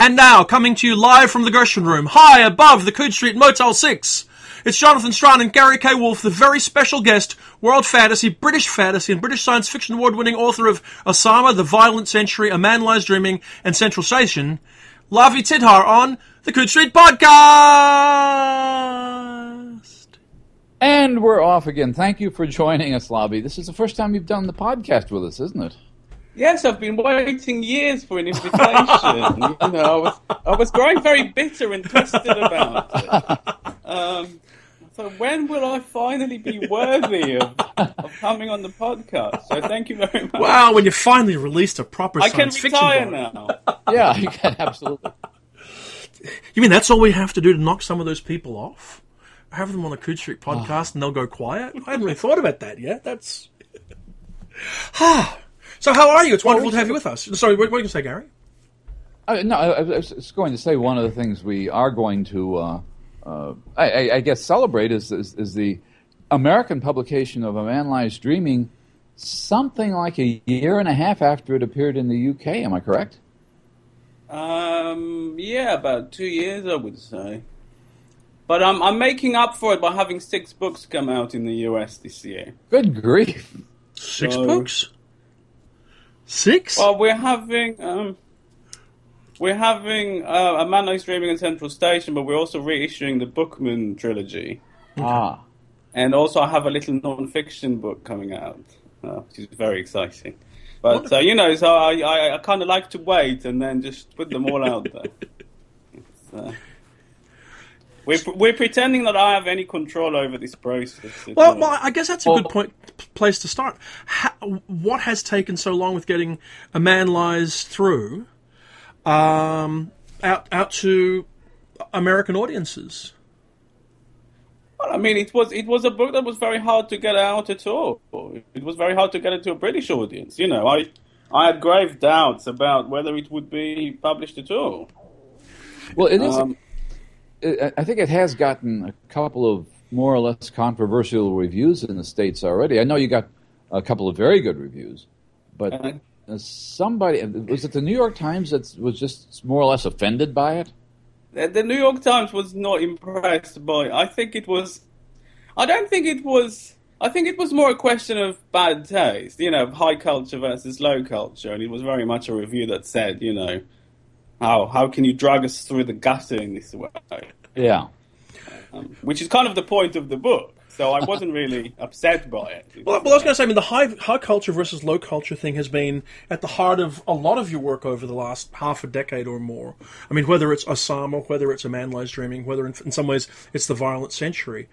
And now, coming to you live from the Gershwin Room, high above the Coode Street Motel 6, it's Jonathan Strahan and Gary K. Wolfe, the very special guest, world fantasy, British science fiction award-winning author of Osama, The Violent Century, A Man Lies Dreaming, and Central Station, Lavi Tidhar on the Coode Street Podcast. And we're off again. Thank you for joining us, Lavi. This is the first time you've done the podcast with us, isn't it? Yes, I've been waiting years for an invitation. I was growing very bitter and twisted about it. So when will I finally be worthy of coming on the podcast? So thank you very much. Wow, when you finally released a proper science fiction book. I can retire now. Yeah, you can, absolutely. You mean that's all we have to do to knock some of those people off? Have them on the Coode Street podcast and they'll go quiet? I hadn't really thought about that yet. That's... So how are you? It's wonderful to have you with us. Sorry, what are you going to say, Gary? I was going to say one of the things we are going to, I guess, celebrate is the American publication of A Man Lies Dreaming something like a year and a half after it appeared in the UK. Am I correct? Yeah, about 2 years, I would say. But I'm making up for it by having 6 books come out in the US this year. Good grief. 6 books? 6? Well, we're having A Man Lies Dreaming and Central Station, but we're also reissuing the Bookman trilogy. Ah. And also I have a little non-fiction book coming out, which is very exciting. But, so I kind of like to wait and then just put them all out there. We're pretending that I have any control over this process. Well, I guess that's a good place to start. What has taken so long with getting A Man Lies Through out to American audiences? Well, I mean, it was a book that was very hard to get out at all. It was very hard to get it to a British audience. I had grave doubts about whether it would be published at all. Well, it is. I think it has gotten a couple of more or less controversial reviews in the States already. I know you got a couple of very good reviews, but somebody, was it the New York Times that was just more or less offended by it? The New York Times was not impressed by it. I think it was more a question of bad taste, high culture versus low culture, and it was very much a review that said, how can you drag us through the gutter in this way? Yeah. Which is kind of the point of the book. So I wasn't really upset by it. Well, I was going to say, the high culture versus low culture thing has been at the heart of a lot of your work over the last half a decade or more. I mean, whether it's Osama, whether it's A Man Lies Dreaming, whether in some ways it's The Violent Century.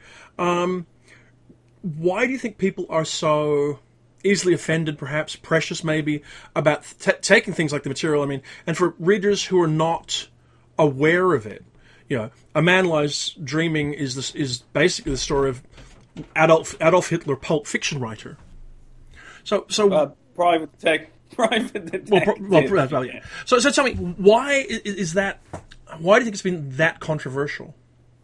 Why do you think people are so easily offended, perhaps precious maybe, about taking things like the material? I mean, and for readers who are not aware of it, A Man Lies Dreaming is basically the story of Adolf Hitler, pulp fiction writer. So private detective. Well, yeah. So tell me, why is that? Why do you think it's been that controversial?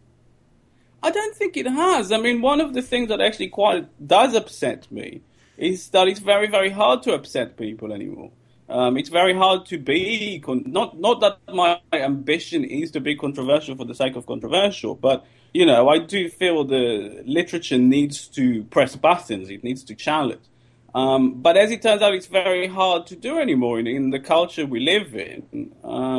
I don't think it has. I mean, one of the things that actually quite does upset me is that it's very, very hard to upset people anymore. It's very hard to be... Not that my ambition is to be controversial for the sake of controversial, but, I do feel the literature needs to press buttons. It needs to challenge. But as it turns out, it's very hard to do anymore in the culture we live in.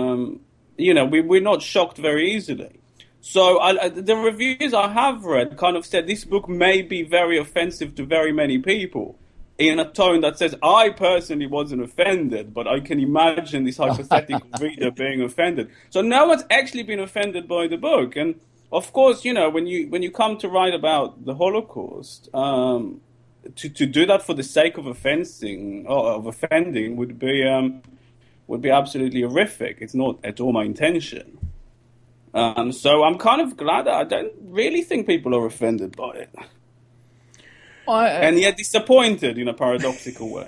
We're not shocked very easily. So the reviews I have read kind of said this book may be very offensive to very many people, in a tone that says, I personally wasn't offended, but I can imagine this hypothetical reader being offended. So no one's actually been offended by the book. And of course, when you come to write about the Holocaust, to do that for the sake of offending would be absolutely horrific. It's not at all my intention. So I'm kind of glad that I don't really think people are offended by it. And yet disappointed in a paradoxical way.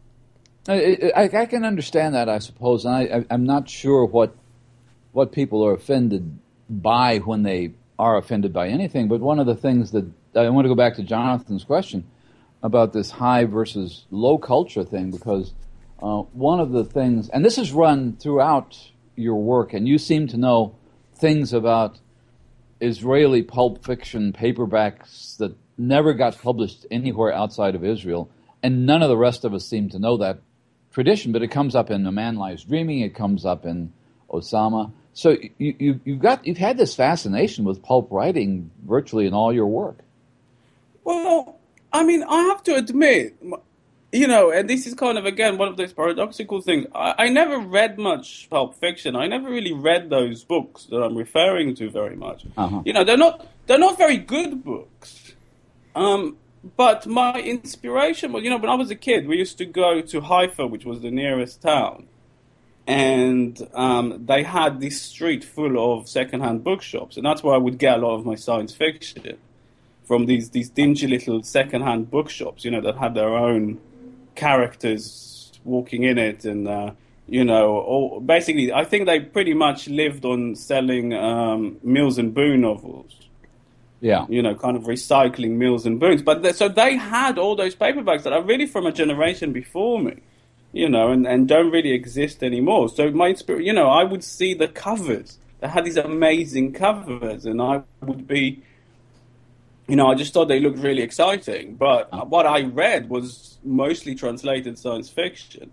I can understand that, I suppose. And I'm not sure what people are offended by when they are offended by anything. But one of the things that I want to go back to Jonathan's question about this high versus low culture thing, because one of the things, and this is run throughout your work, and you seem to know things about Israeli pulp fiction paperbacks that never got published anywhere outside of Israel, and none of the rest of us seem to know that tradition, but it comes up in A Man Lies Dreaming, it comes up in Osama. So you've had this fascination with pulp writing virtually in all your work. Well, I mean, I have to admit, and this is kind of, again, one of those paradoxical things. I never read much pulp fiction. I never really read those books that I'm referring to very much. Uh-huh. They're not very good books. But my inspiration was, when I was a kid, we used to go to Haifa, which was the nearest town. And they had this street full of secondhand bookshops. And that's where I would get a lot of my science fiction, from these dingy little secondhand bookshops, that had their own characters walking in it. And, basically, I think they pretty much lived on selling Mills and Boon novels. Yeah. Kind of recycling Mills and Boons. But so they had all those paperbacks that are really from a generation before me, and don't really exist anymore. So my inspiration, I would see the covers. They had these amazing covers, and I would be, I just thought they looked really exciting. But what I read was mostly translated science fiction.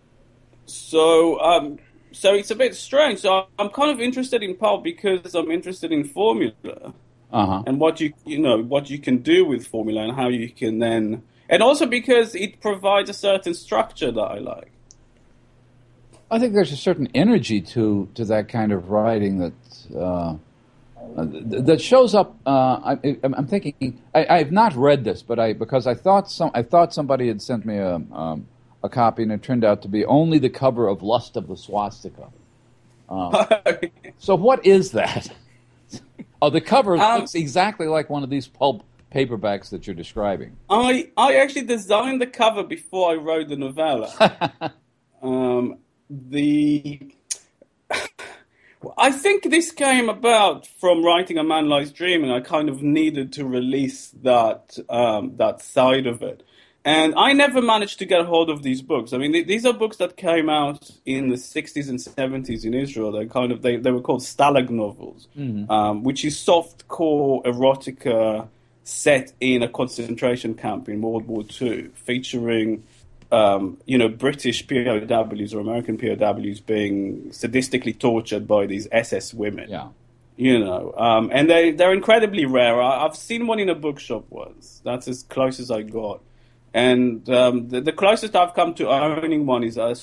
So it's a bit strange. So I'm kind of interested in pulp because I'm interested in formula. Uh-huh. And what you can do with formula and how you can then, and also because it provides a certain structure that I like. I think there's a certain energy to that kind of writing that shows up. I'm thinking I've not read this, but because I thought somebody had sent me a copy, and it turned out to be only the cover of Lust of the Swastika. So what is that? Oh, the cover looks exactly like one of these pulp paperbacks that you're describing. I actually designed the cover before I wrote the novella. I think this came about from writing A Man Lies Dreaming. I kind of needed to release that side of it. And I never managed to get hold of these books. I mean, these are books that came out in the 60s and 70s in Israel. They were called Stalag novels, which is soft-core erotica set in a concentration camp in World War II, featuring, British POWs or American POWs being sadistically tortured by these SS women. Yeah. And they're incredibly rare. I've seen one in a bookshop once. That's as close as I got. And the closest I've come to owning one is a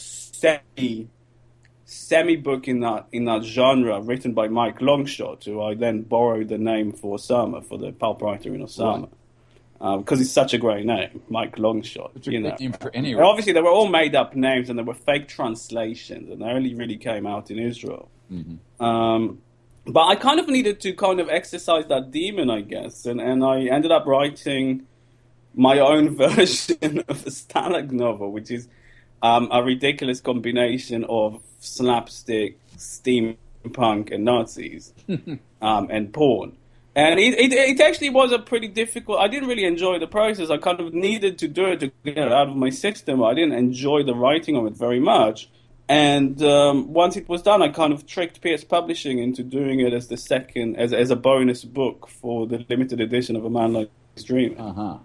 semi book in that genre, written by Mike Longshot, who I then borrowed the name for Osama, for the pulp writer in Osama, because it's such a great name, Mike Longshot. It's a great name for any. Obviously, they were all made up names, and they were fake translations, and they only really came out in Israel. Mm-hmm. But I kind of needed to exercise that demon, I guess, and I ended up writing my own version of a Stalag novel, which is a ridiculous combination of slapstick, steampunk, and Nazis, and porn. And it actually was a pretty difficult. I didn't really enjoy the process. I kind of needed to do it to get it out of my system. I didn't enjoy the writing of it very much. And once it was done, I kind of tricked PS Publishing into doing it as as a bonus book for the limited edition of A Man Lies Dreaming. Uh-huh.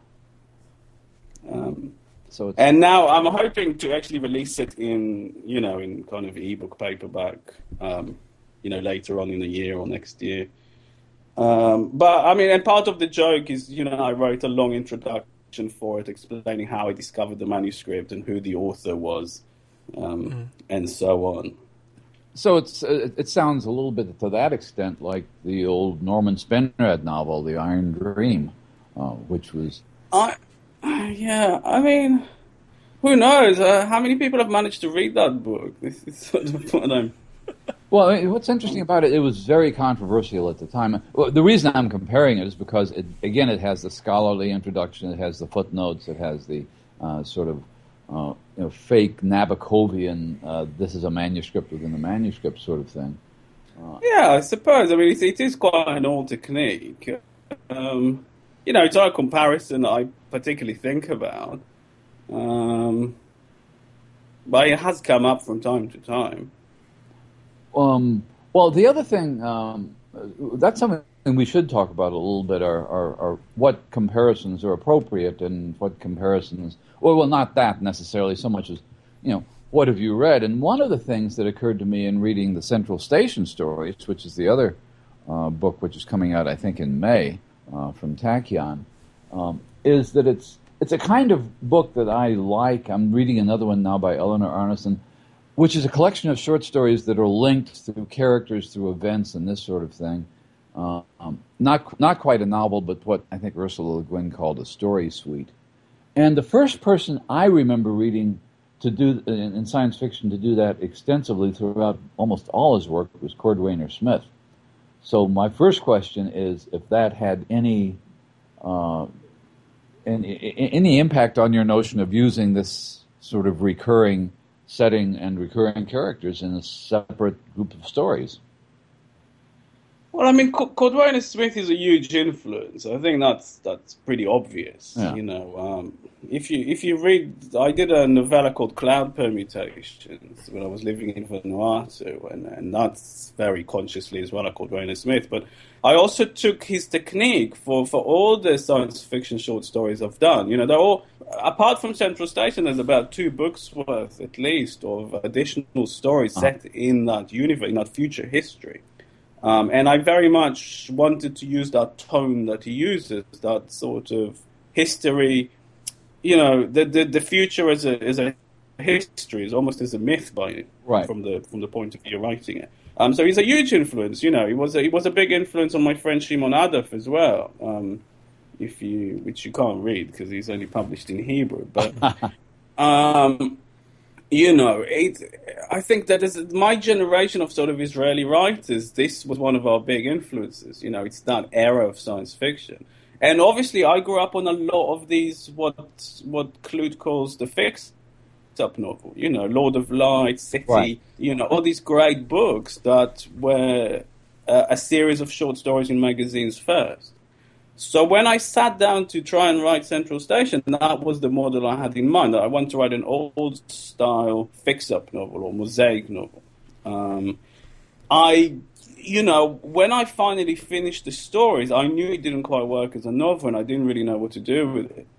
And now I'm hoping to actually release it in kind of ebook paperback, later on in the year or next year. But I mean, and part of the joke is, I wrote a long introduction for it explaining how I discovered the manuscript and who the author was, and so on. So it sounds a little bit to that extent like the old Norman Spinrad novel, The Iron Dream, which was. Yeah, I mean, who knows? How many people have managed to read that book? This is sort of what I'm... Well, what's interesting about it, it was very controversial at the time. Well, the reason I'm comparing it is because, it has the scholarly introduction, it has the footnotes, it has the sort of fake Nabokovian, this is a manuscript within a manuscript sort of thing. Yeah, I suppose. I mean, it is quite an old technique. It's not a comparison that I particularly think about. But it has come up from time to time. Well, the other thing, that's something we should talk about a little bit, are what comparisons are appropriate and what comparisons, well, not that necessarily so much as, what have you read? And one of the things that occurred to me in reading the Central Station stories, which is the other book which is coming out, I think, in May from Tachyon, is that it's a kind of book that I like. I'm reading another one now by Eleanor Arnason, which is a collection of short stories that are linked through characters, through events, and this sort of thing. Not quite a novel, but what I think Ursula Le Guin called a story suite. And the first person I remember reading to do in science fiction to do that extensively throughout almost all his work was Cordwainer Smith. So my first question is if that had any impact on your notion of using this sort of recurring setting and recurring characters in a separate group of stories. Well, I mean, Cordwainer Smith is a huge influence. I think that's pretty obvious. Yeah. If you read, I did a novella called Cloud Permutations when I was living in Vanuatu, and that's very consciously as well a Cordwainer Smith. But I also took his technique for all the science fiction short stories I've done. They're all, apart from Central Station, there's about 2 books worth at least of additional stories set in that universe, in that future history. And I very much wanted to use that tone that he uses, that sort of history, the future as a history, is almost as a myth from the point of view of writing it. So he's a huge influence. He was a big influence on my friend Shimon Adolf as well. Which you can't read because he's only published in Hebrew, but. I think that as my generation of sort of Israeli writers, this was one of our big influences. It's that era of science fiction. And obviously I grew up on a lot of these, what Clute calls the fix-up novel, Lord of Light, City, right. All these great books that were a series of short stories in magazines first. So when I sat down to try and write Central Station, that was the model I had in mind. I want to write an old-style fix-up novel or mosaic novel. When I finally finished the stories, I knew it didn't quite work as a novel, and I didn't really know what to do with it.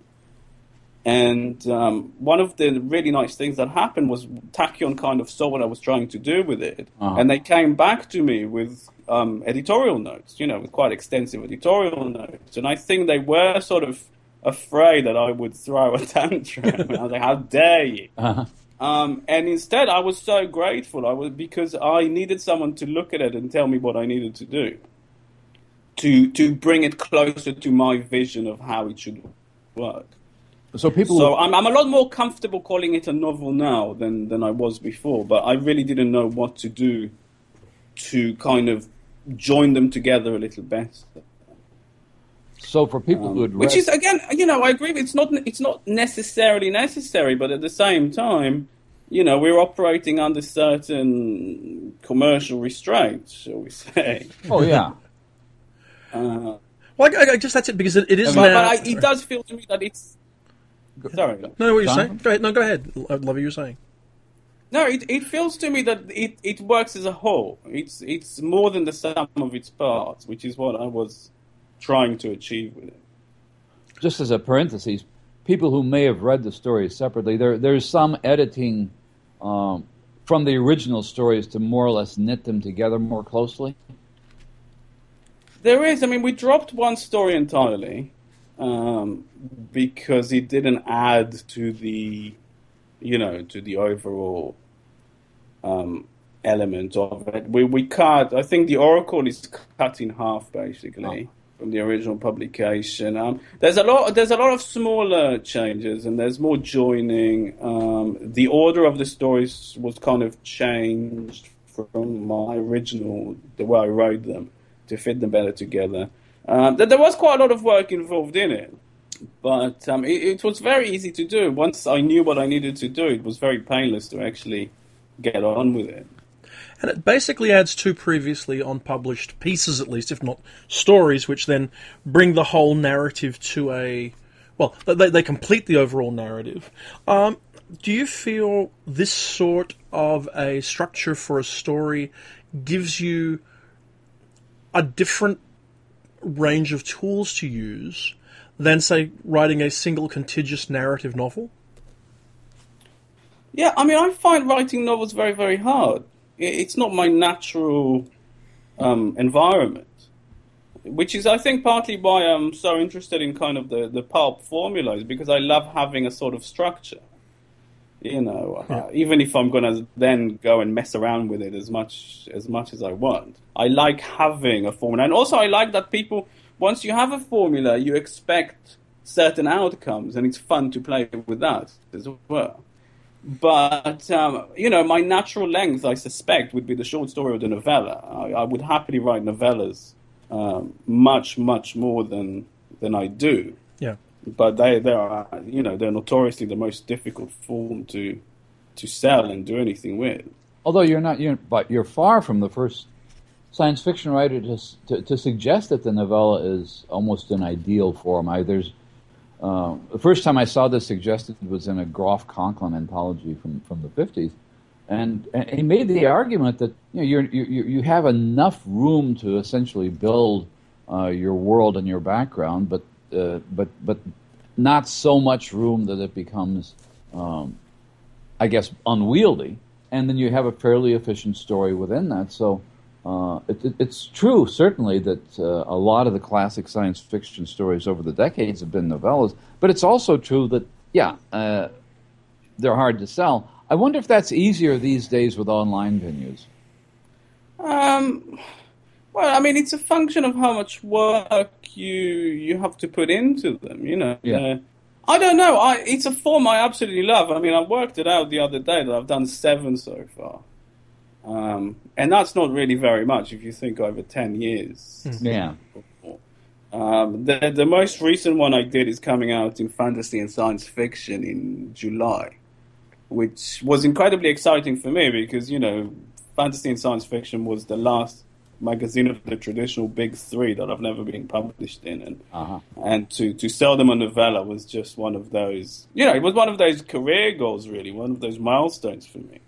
And one of the really nice things that happened was Tachyon kind of saw what I was trying to do with it, and they came back to me with editorial notes, with quite extensive editorial notes. And I think they were sort of afraid that I would throw a tantrum. And I was like, how dare you? And instead, I was so grateful. Because I needed someone to look at it and tell me what I needed to do to bring it closer to my vision of how it should work. So I'm a lot more comfortable calling it a novel now than I was before, but I really didn't know what to do to kind of join them together a little better. So for people who had read... Which is, again, I agree, it's not necessarily necessary, but at the same time, we're operating under certain commercial restraints, shall we say. Oh, yeah. Well, I guess that's it, because it is now... But it does feel to me that it's... Sorry. No, what you're saying? Go ahead. No, go ahead. I love what you're saying. No, it feels to me that it works as a whole. It's more than the sum of its parts, which is what I was trying to achieve with it. Just as a parenthesis, people who may have read the stories separately, there's some editing from the original stories to more or less knit them together more closely. There is. I mean, we dropped one story entirely because it didn't add to the overall element of it. We cut. I think the Oracle is cut in half basically from the original publication. There's a lot of smaller changes, and there's more joining. The order of the stories was kind of changed from my original, the way I wrote them, to fit them better together. There was quite a lot of work involved in it. But it was very easy to do. Once I knew what I needed to do, it was very painless to actually get on with it. And it basically adds 2 previously unpublished pieces, at least, if not stories, which then bring the whole narrative to a... Well, they complete the overall narrative. Do you feel this sort of a structure for a story gives you a different range of tools to use than, say, writing a single contiguous narrative novel? Yeah, I mean, I find writing novels very, very hard. It's not my natural environment, which is, I think, partly why I'm so interested in kind of the pulp formulas, because I love having a sort of structure. Even if I'm going to then go and mess around with it as much as I want. I like having a formula. And also I like that people, once you have a formula, you expect certain outcomes, and it's fun to play with that as well. But, my natural length, I suspect, would be the short story or the novella. I would happily write novellas much, much more than I do. Yeah. But they are, they're notoriously the most difficult form to sell and do anything with. Although you're far from the first science fiction writer to suggest that the novella is almost an ideal form. The first time I saw this suggested was in a Groff Conklin anthology from the 50s, and he made the argument that you have enough room to essentially build your world and your background, but not so much room that it becomes, unwieldy. And then you have a fairly efficient story within that. So it's true, certainly, that a lot of the classic science fiction stories over the decades have been novellas. But it's also true that, they're hard to sell. I wonder if that's easier these days with online venues. Well, I mean, it's a function of how much work you have to put into them, Yeah. I don't know. It's a form I absolutely love. I mean, I worked it out the other day that I've done 7 so far. And that's not really very much if you think over 10 years. Yeah. The most recent one I did is coming out in fantasy and science fiction in July, which was incredibly exciting for me because, fantasy and science fiction was the last magazine of the traditional big 3 that I've never been published in, and to sell them a novella was just one of those, it was one of those career goals, really, one of those milestones for me.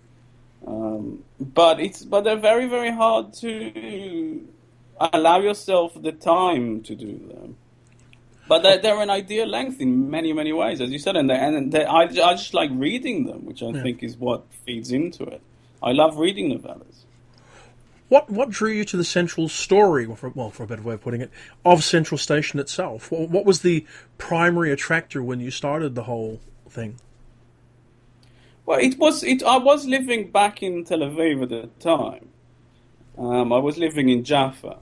But they're very, very hard to allow yourself the time to do them. But they're an ideal length in many, many ways, as you said, and I just like reading them, which I think is what feeds into it. I love reading novellas. What drew you to the central story, for a better way of putting it, of Central Station itself? What was the primary attractor when you started the whole thing? Well, I was living back in Tel Aviv at the time. I was living in Jaffa,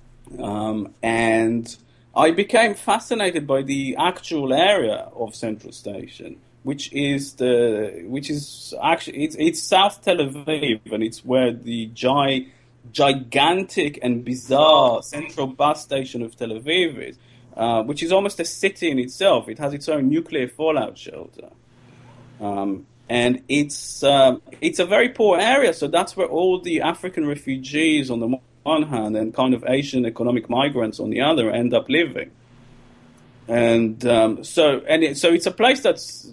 and I became fascinated by the actual area of Central Station, which is actually it's South Tel Aviv, and it's where the gigantic and bizarre central bus station of Tel Aviv is, which is almost a city in itself. It has its own nuclear fallout shelter. And it's a very poor area, so that's where all the African refugees on the one hand and kind of Asian economic migrants on the other end up living. And so it's a place that's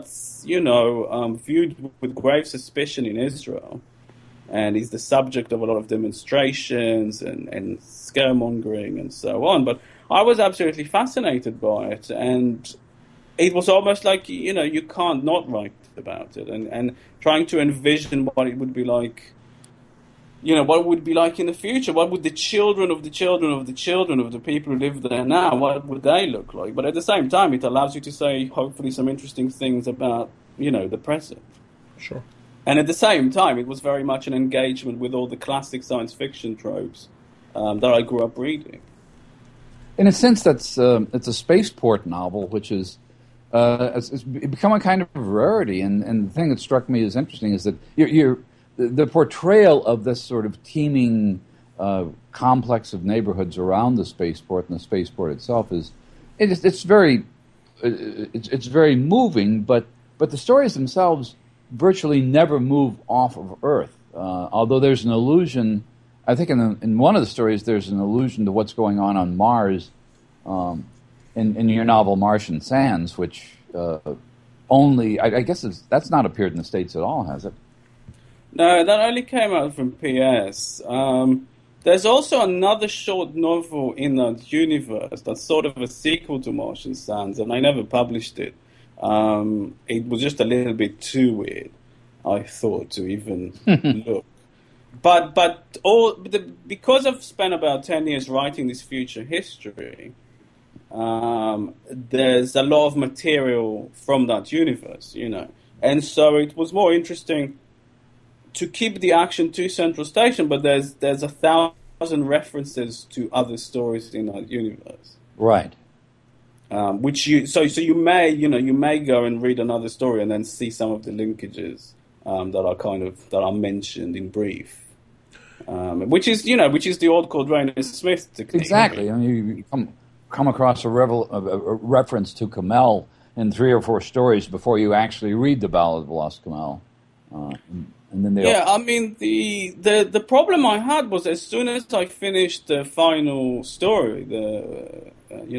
viewed with grave suspicion in Israel, and is the subject of a lot of demonstrations and scaremongering and so on. But I was absolutely fascinated by it, and it was almost like, you can't not write about it, and trying to envision what it would be like, what it would be like in the future. What would the children of the children of the children of the people who live there now, what would they look like? But at the same time, it allows you to say, hopefully, some interesting things about, the present. Sure. And at the same time, it was very much an engagement with all the classic science fiction tropes that I grew up reading. In a sense, it's a spaceport novel, which is it's become a kind of rarity. And the thing that struck me as interesting is that the portrayal of this sort of teeming complex of neighborhoods around the spaceport and the spaceport itself it's very moving, but the stories themselves virtually never move off of Earth. Although there's an allusion, I think in one of the stories there's an allusion to what's going on Mars in your novel Martian Sands, which only, I guess that's not appeared in the States at all, has it? No, that only came out from PS. There's also another short novel in that universe that's sort of a sequel to Martian Sands, and I never published it. It was just a little bit too weird, I thought, to even look. But because I've spent about 10 years writing this future history, there's a lot of material from that universe, and so it was more interesting to keep the action to Central Station, but there's 1,000 references to other stories in that universe, right? Which you may go and read another story and then see some of the linkages that are mentioned in brief, which is the old Cordwainer Smith technique. Exactly. I mean, you come across a reference to Kamel in 3 or 4 stories before you actually read the Ballad of Lost Kamel. And then I mean, the problem I had was as soon as I finished the final story, the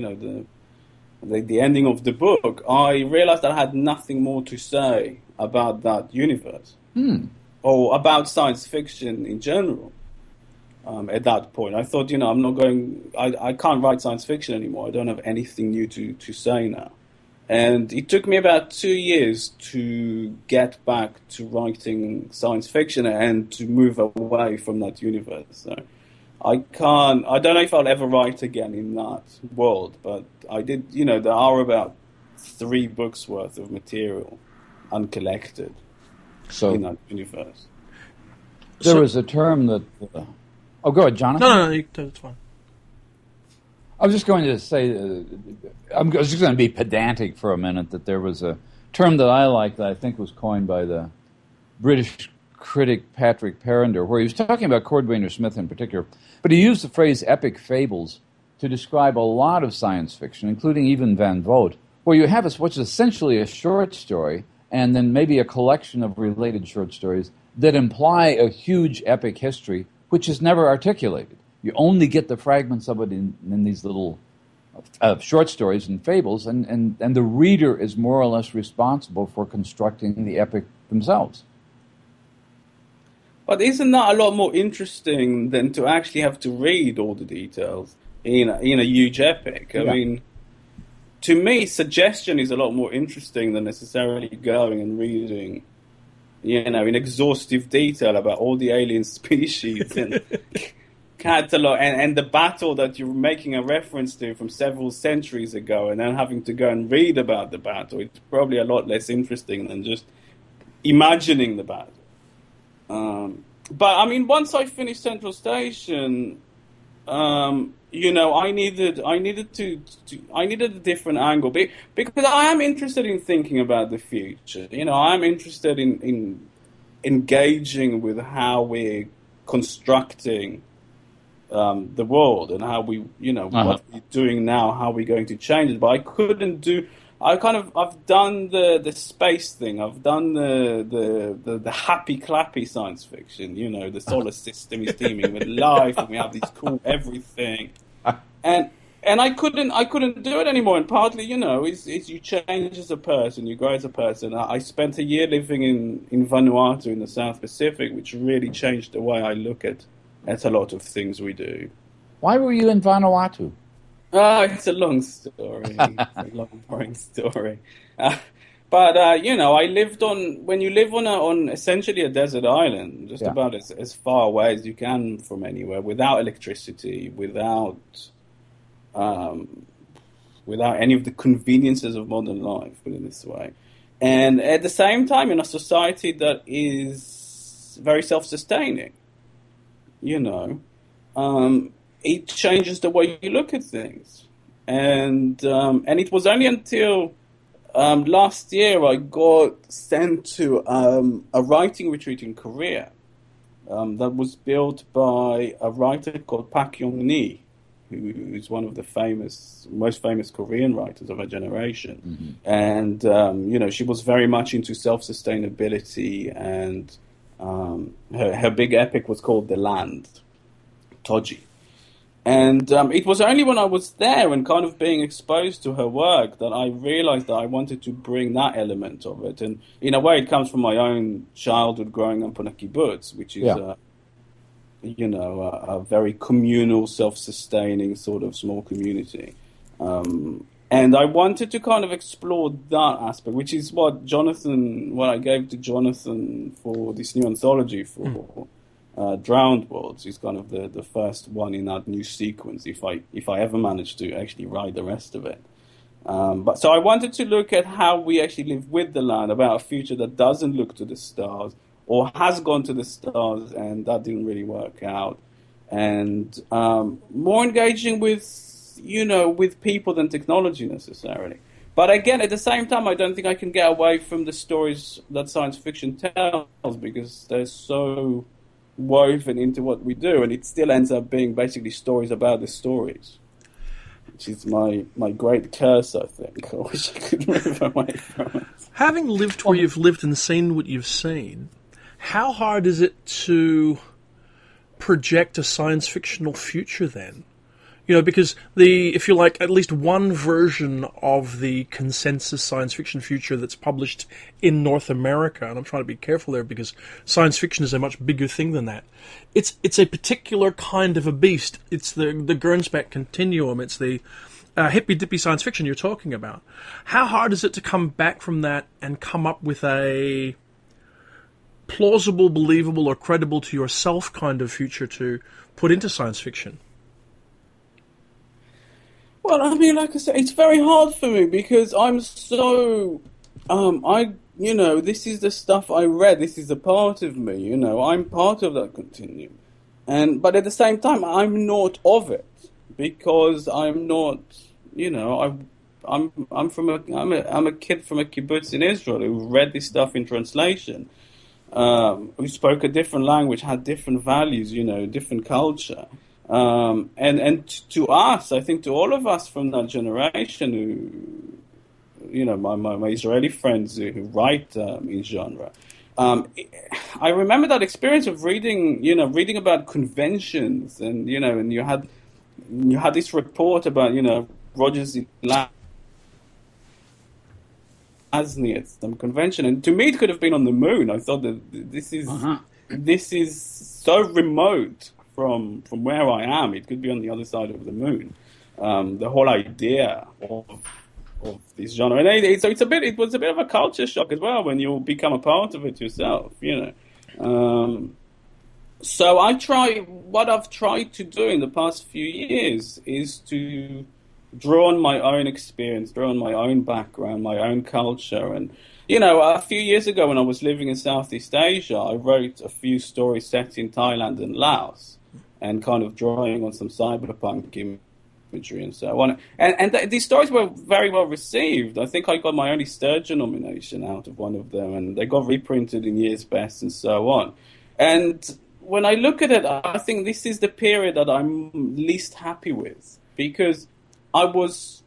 ending of the book, I realized that I had nothing more to say about that universe or about science fiction in general. At that point, I thought, I'm not going. I can't write science fiction anymore. I don't have anything new to say now. And it took me about 2 years to get back to writing science fiction and to move away from that universe. So I don't know if I'll ever write again in that world, but I did, there are about 3 books worth of material uncollected in that universe. There was a term that... go ahead, Jonathan. No, that's fine. I was just going to say, I was just going to be pedantic for a minute, that there was a term that I like that I think was coined by the British critic Patrick Perrinder, where he was talking about Cordwainer Smith in particular, but he used the phrase epic fables to describe a lot of science fiction, including even Van Vogt, where you have what's essentially a short story and then maybe a collection of related short stories that imply a huge epic history, which is never articulated. You only get the fragments of it in these little short stories and fables, and the reader is more or less responsible for constructing the epic themselves. But isn't that a lot more interesting than to actually have to read all the details in a huge epic? I mean, to me, suggestion is a lot more interesting than necessarily going and reading, in exhaustive detail about all the alien species and catalog and the battle that you're making a reference to from several centuries ago, and then having to go and read about the battle. It's probably a lot less interesting than just imagining the battle. But I mean, once I finished Central Station, I needed a different angle because I am interested in thinking about the future. I'm interested in engaging with how we're constructing the world and how we, what we're doing now, how we're going to change it. But I couldn't do. I've done the space thing. I've done the happy clappy science fiction. The solar system is teeming with life, and we have this cool everything. And I couldn't do it anymore. And partly, it's you change as a person, you grow as a person. I spent a year living in Vanuatu in the South Pacific, which really changed the way I look at a lot of things we do. Why were you in Vanuatu? It's a long story. It's a long, boring story. But I lived when you live on essentially a desert island, just about as far away as you can from anywhere, without electricity, without any of the conveniences of modern life, put it this way. And at the same time, in a society that is very self-sustaining, it changes the way you look at things. And it was only until last year I got sent to a writing retreat in Korea that was built by a writer called Park Yong-ni, who is one of the most famous Korean writers of her generation. Mm-hmm. And, she was very much into self-sustainability, and her big epic was called The Land, Toji. And it was only when I was there and kind of being exposed to her work that I realized that I wanted to bring that element of it. And in a way, it comes from my own childhood growing up on a kibbutz, which is, a very communal, self-sustaining sort of small community. And I wanted to kind of explore that aspect, which is what I gave to Jonathan for this new anthology for Drowned Worlds. Is kind of the first one in that new sequence, if I ever manage to actually write the rest of it. But so I wanted to look at how we actually live with the land, about a future that doesn't look to the stars, or has gone to the stars, and that didn't really work out. And more engaging with people than technology necessarily. But again, at the same time, I don't think I can get away from the stories that science fiction tells, because they're so woven into what we do, and it still ends up being basically stories about the stories, which is my great curse, I think. I wish I could move away from it. Having lived where you've lived and seen what you've seen, how hard is it to project a science fictional future then? Because if you like, at least one version of the consensus science fiction future that's published in North America, and I'm trying to be careful there because science fiction is a much bigger thing than that. It's a particular kind of a beast. It's the Gernsback continuum. It's the hippy-dippy science fiction you're talking about. How hard is it to come back from that and come up with a plausible, believable, or credible to yourself kind of future to put into science fiction? Well, I mean, like I said, it's very hard for me because I'm so, this is the stuff I read. This is a part of me, I'm part of that continuum. But at the same time, I'm not of it because I'm not, I'm a kid from a kibbutz in Israel who read this stuff in translation, who spoke a different language, had different values, different culture. And to us, I think to all of us from that generation who, my Israeli friends who write in genre, I remember that experience of reading about conventions and, and you had this report about, Roger Zelazny at some convention. And to me, it could have been on the moon. I thought that this is so remote from where I am. It could be on the other side of the moon. The whole idea of this genre, and it was a bit of a culture shock as well when you become a part of it yourself. So what I've tried to do in the past few years is to draw on my own experience, draw on my own background, my own culture, and. A few years ago when I was living in Southeast Asia, I wrote a few stories set in Thailand and Laos, and kind of drawing on some cyberpunk imagery and so on. And these stories were very well received. I think I got my only Sturgeon nomination out of one of them, and they got reprinted in Year's Best and so on. And when I look at it, I think this is the period that I'm least happy with, because I was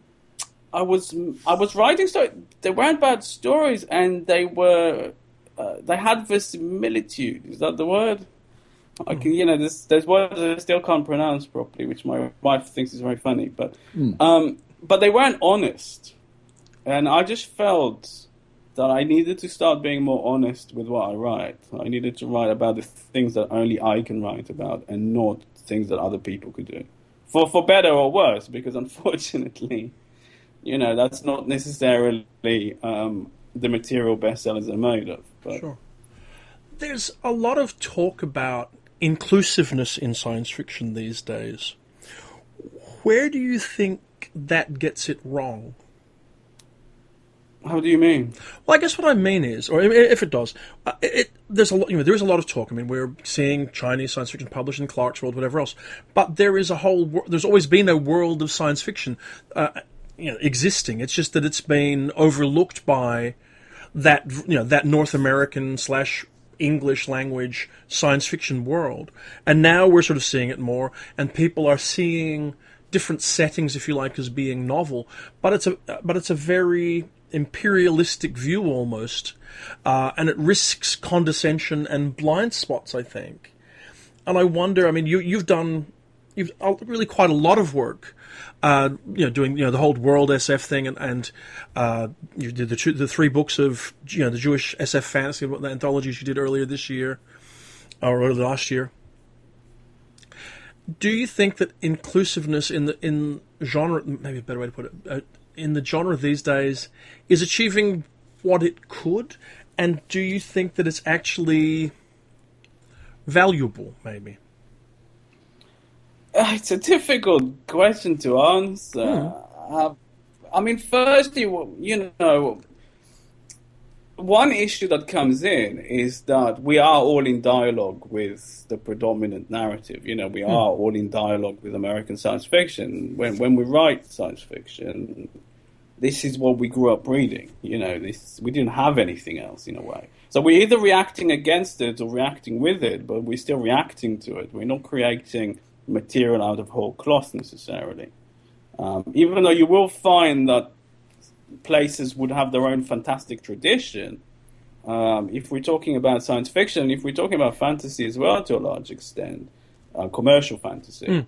writing stories. They weren't bad stories, and they had verisimilitude. Is that the word? I can, there's words I still can't pronounce properly, which my wife thinks is very funny. But they weren't honest, and I just felt that I needed to start being more honest with what I write. I needed to write about the things that only I can write about, and not things that other people could do, for better or worse. Because unfortunately, that's not necessarily the material bestsellers are made of. But. Sure. There's a lot of talk about inclusiveness in science fiction these days. Where do you think that gets it wrong? How do you mean? Well, I guess what I mean is, or if it does, there's a lot. There is a lot of talk. I mean, we're seeing Chinese science fiction published in Clarkesworld, whatever else. But there is there's always been a world of science fiction, existing. It's just that it's been overlooked by that North American / English language science fiction world, and now we're sort of seeing it more, and people are seeing different settings, if you like, as being novel. But it's a very imperialistic view almost, and it risks condescension and blind spots, I think. And I wonder, I mean, you've done you've really quite a lot of work, doing the whole world SF thing, and you did the 3 books of the Jewish SF fantasy, the anthologies you did earlier this year or early last year. Do you think that inclusiveness in genre, maybe a better way to put it, in the genre these days, is achieving what it could? And do you think that it's actually valuable, maybe? It's a difficult question to answer. I mean, firstly, one issue that comes in is that we are all in dialogue with the predominant narrative. We are all in dialogue with American science fiction. When we write science fiction, this is what we grew up reading. We didn't have anything else in a way. So we're either reacting against it or reacting with it, but we're still reacting to it. We're not creating material out of whole cloth necessarily. Even though you will find that places would have their own fantastic tradition. If we're talking about science fiction, if we're talking about fantasy as well to a large extent, commercial fantasy,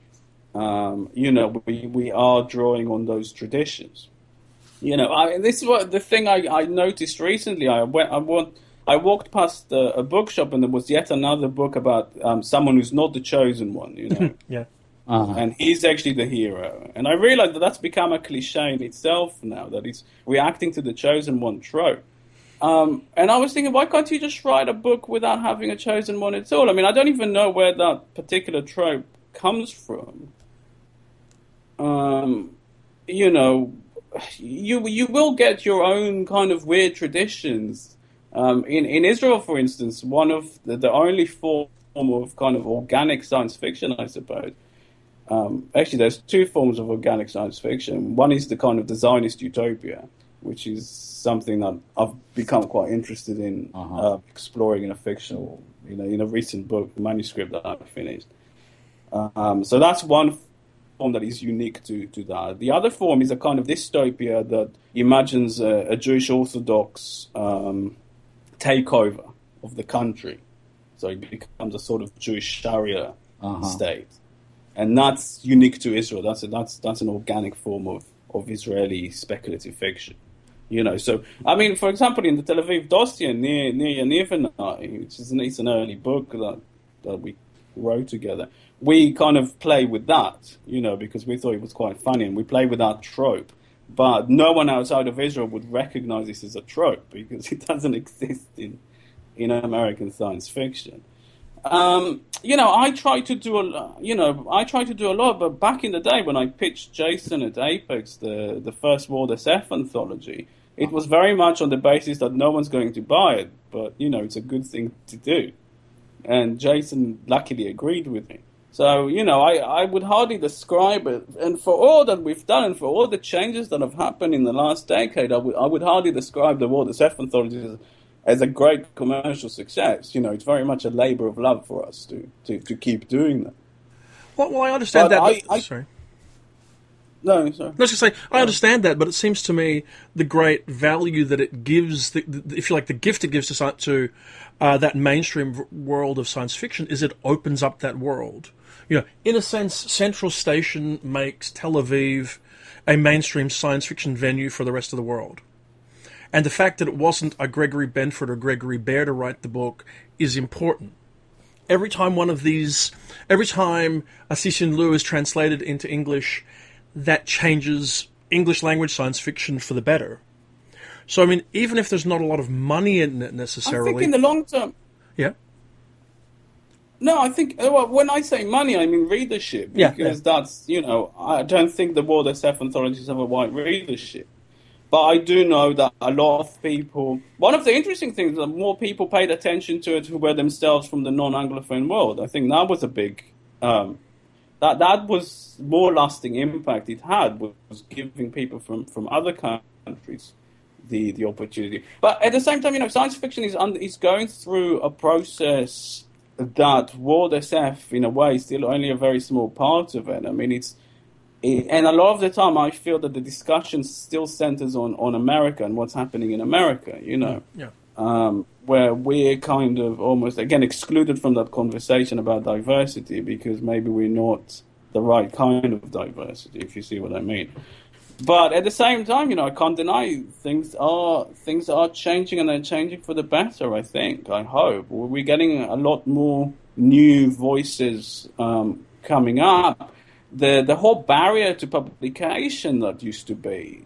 we are drawing on those traditions. This is what the thing I noticed recently. I walked past a bookshop and there was yet another book about someone who's not the chosen one. Yeah. And he's actually the hero. And I realized that that's become a cliche in itself now, that he's reacting to the chosen one trope. And I was thinking, why can't you just write a book without having a chosen one at all? I mean, I don't even know where that particular trope comes from. You will get your own kind of weird traditions. In Israel, for instance, one of the only form of kind of organic science fiction, I suppose. Actually, there's 2 forms of organic science fiction. One is the kind of the Zionist utopia, which is something that I've become quite interested in exploring in a fictional, in a recent book, manuscript that I finished. So that's one form that is unique to that. The other form is a kind of dystopia that imagines a Jewish Orthodox takeover of the country. So it becomes a sort of Jewish Sharia state. And that's unique to Israel. That's an organic form of Israeli speculative fiction. So, I mean, for example, in the Tel Aviv dossier, near Yaniv and I, which is it's an early book that we wrote together, we kind of play with that, because we thought it was quite funny, and we play with that trope. But no one outside of Israel would recognize this as a trope because it doesn't exist in American science fiction. I try to do a lot, but back in the day when I pitched Jason at Apex, the first World SF anthology, it was very much on the basis that no one's going to buy it, but, it's a good thing to do. And Jason luckily agreed with me. So, I would hardly describe it, and for all that we've done, and for all the changes that have happened in the last decade, I would hardly describe the World SF anthology as a great commercial success. It's very much a labor of love for us to keep doing that. Well, I understand that. Sorry. No, sorry. I was just saying, I understand that, but it seems to me the great value that it gives, if you like, the gift it gives to that mainstream world of science fiction is it opens up that world. In a sense, Central Station makes Tel Aviv a mainstream science fiction venue for the rest of the world. And the fact that it wasn't a Gregory Benford or Gregory Bear to write the book is important. Every time a Cixin Liu is translated into English, that changes English language science fiction for the better. So, I mean, even if there's not a lot of money in it necessarily... I think in the long term... Yeah? No, I think, when I say money, I mean readership. Because that's, I don't think the World SF anthologies have a wide readership. But I do know that a lot of people... One of the interesting things is that more people paid attention to it who were themselves from the non-Anglophone world. I think that was a big... That was more lasting impact it had, was giving people from other countries the opportunity. But at the same time, science fiction is going through a process that World SF, in a way, is still only a very small part of it. I mean, and a lot of the time, I feel that the discussion still centers on America and what's happening in America, where we're kind of almost, again, excluded from that conversation about diversity because maybe we're not the right kind of diversity, if you see what I mean. But at the same time, I can't deny things are changing, and they're changing for the better. I think. I hope we're getting a lot more new voices coming up. The whole barrier to publication that used to be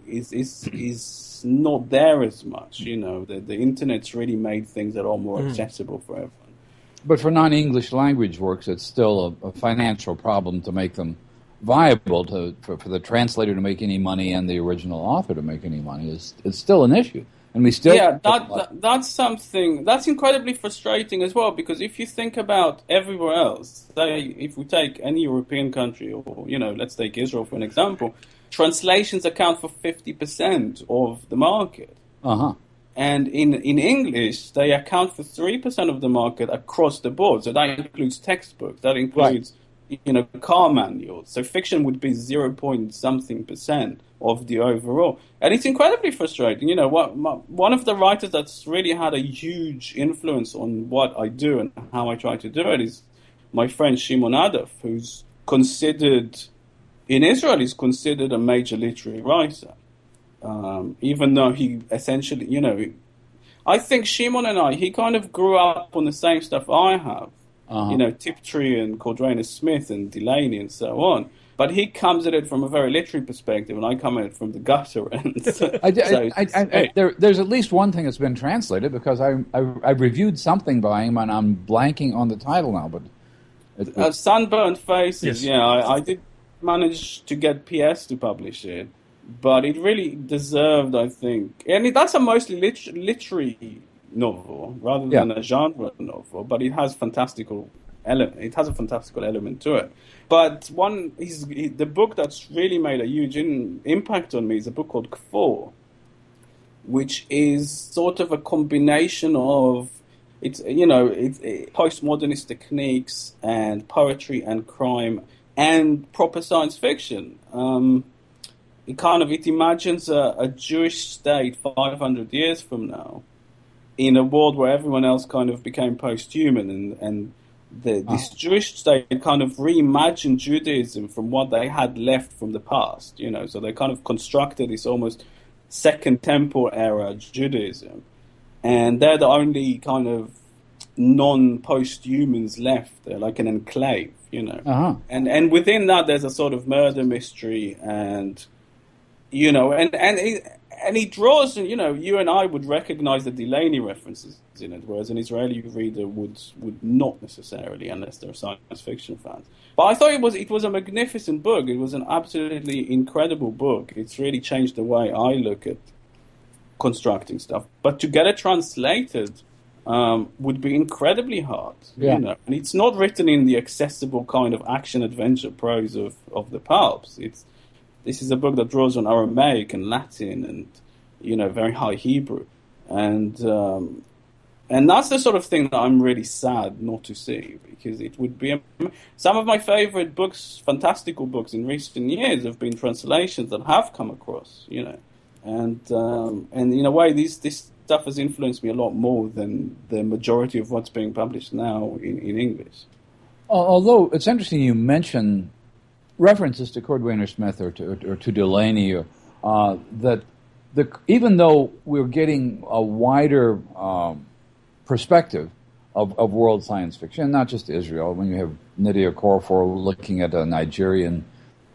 is not there as much. The internet's really made things a lot more accessible for everyone. But for non-English language works, it's still a financial problem to make them viable, for the translator to make any money and the original author to make any money. It's still an issue. And we still... Yeah, that's something... That's incredibly frustrating as well, because if you think about everywhere else, say, if we take any European country, or, let's take Israel for an example, translations account for 50% of the market. Uh-huh. And in English, they account for 3% of the market across the board. So that includes textbooks, that includes... car manuals. So fiction would be 0.something% of the overall. And it's incredibly frustrating. One of the writers that's really had a huge influence on what I do and how I try to do it is my friend Shimon Adolf, who's considered, in Israel, he's considered a major literary writer. Even though he essentially, I think Shimon and he kind of grew up on the same stuff I have. Uh-huh. Tiptree and Cordwainer Smith and Delaney and so on. But he comes at it from a very literary perspective, and I come at it from the gutter end. There's at least one thing that's been translated, because I reviewed something by him, and I'm blanking on the title now. But Sunburned Faces, yes. Yeah, I did manage to get PS to publish it, but it really deserved, I think. And that's a mostly literary novel rather than a genre novel, but it has a fantastical element to it. But the book that's really made a huge impact on me is a book called Kfor, which is sort of a combination of it's postmodernist techniques and poetry and crime and proper science fiction. It imagines a Jewish state 500 years from now, in a world where everyone else kind of became post-human, and this Jewish state kind of reimagined Judaism from what they had left from the past, so they kind of constructed this almost Second Temple era Judaism, and they're the only kind of non-post-humans left. They're like an enclave, Uh-huh. and within that there's a sort of murder mystery, and and he draws, you and I would recognize the Delaney references in it, whereas an Israeli reader would not necessarily, unless they're science fiction fans. But I thought it was a magnificent book. It was an absolutely incredible book. It's really changed the way I look at constructing stuff. But to get it translated would be incredibly hard. Yeah. And it's not written in the accessible kind of action-adventure prose of the pulps. This is a book that draws on Aramaic and Latin and, very high Hebrew. And that's the sort of thing that I'm really sad not to see, because it would be... Some of my favorite books, fantastical books in recent years, have been translations that have come across, And in a way, this stuff has influenced me a lot more than the majority of what's being published now in English. Although it's interesting you mention references to Cordwainer Smith or to Delaney, that even though we're getting a wider perspective of world science fiction, not just Israel, when you have Nydia Okorafor looking at a Nigerian,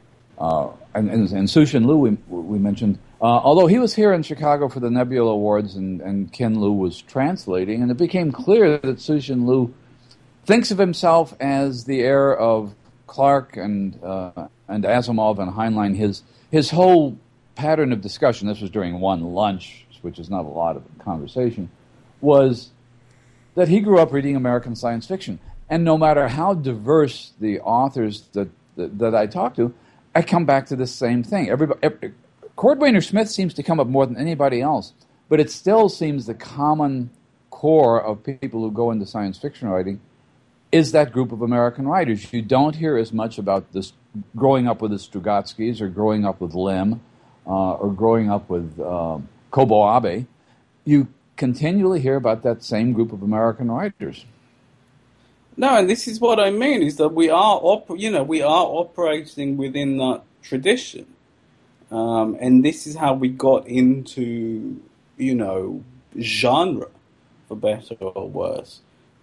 and Sushin Liu we mentioned, although he was here in Chicago for the Nebula Awards and Ken Liu was translating, and it became clear that Sushin Liu thinks of himself as the heir of Clarke and Asimov and Heinlein. His whole pattern of discussion, this was during one lunch, which is not a lot of conversation, was that he grew up reading American science fiction. And no matter how diverse the authors that I talk to, I come back to the same thing. Cordwainer Smith seems to come up more than anybody else, but it still seems the common core of people who go into science fiction writing is that group of American writers. You don't hear as much about this growing up with the Strugatskys or growing up with Lim or growing up with Kobo Abe. You continually hear about that same group of American writers. No, and this is what I mean, is that we are operating within that tradition. And this is how we got into, genre, for better or worse.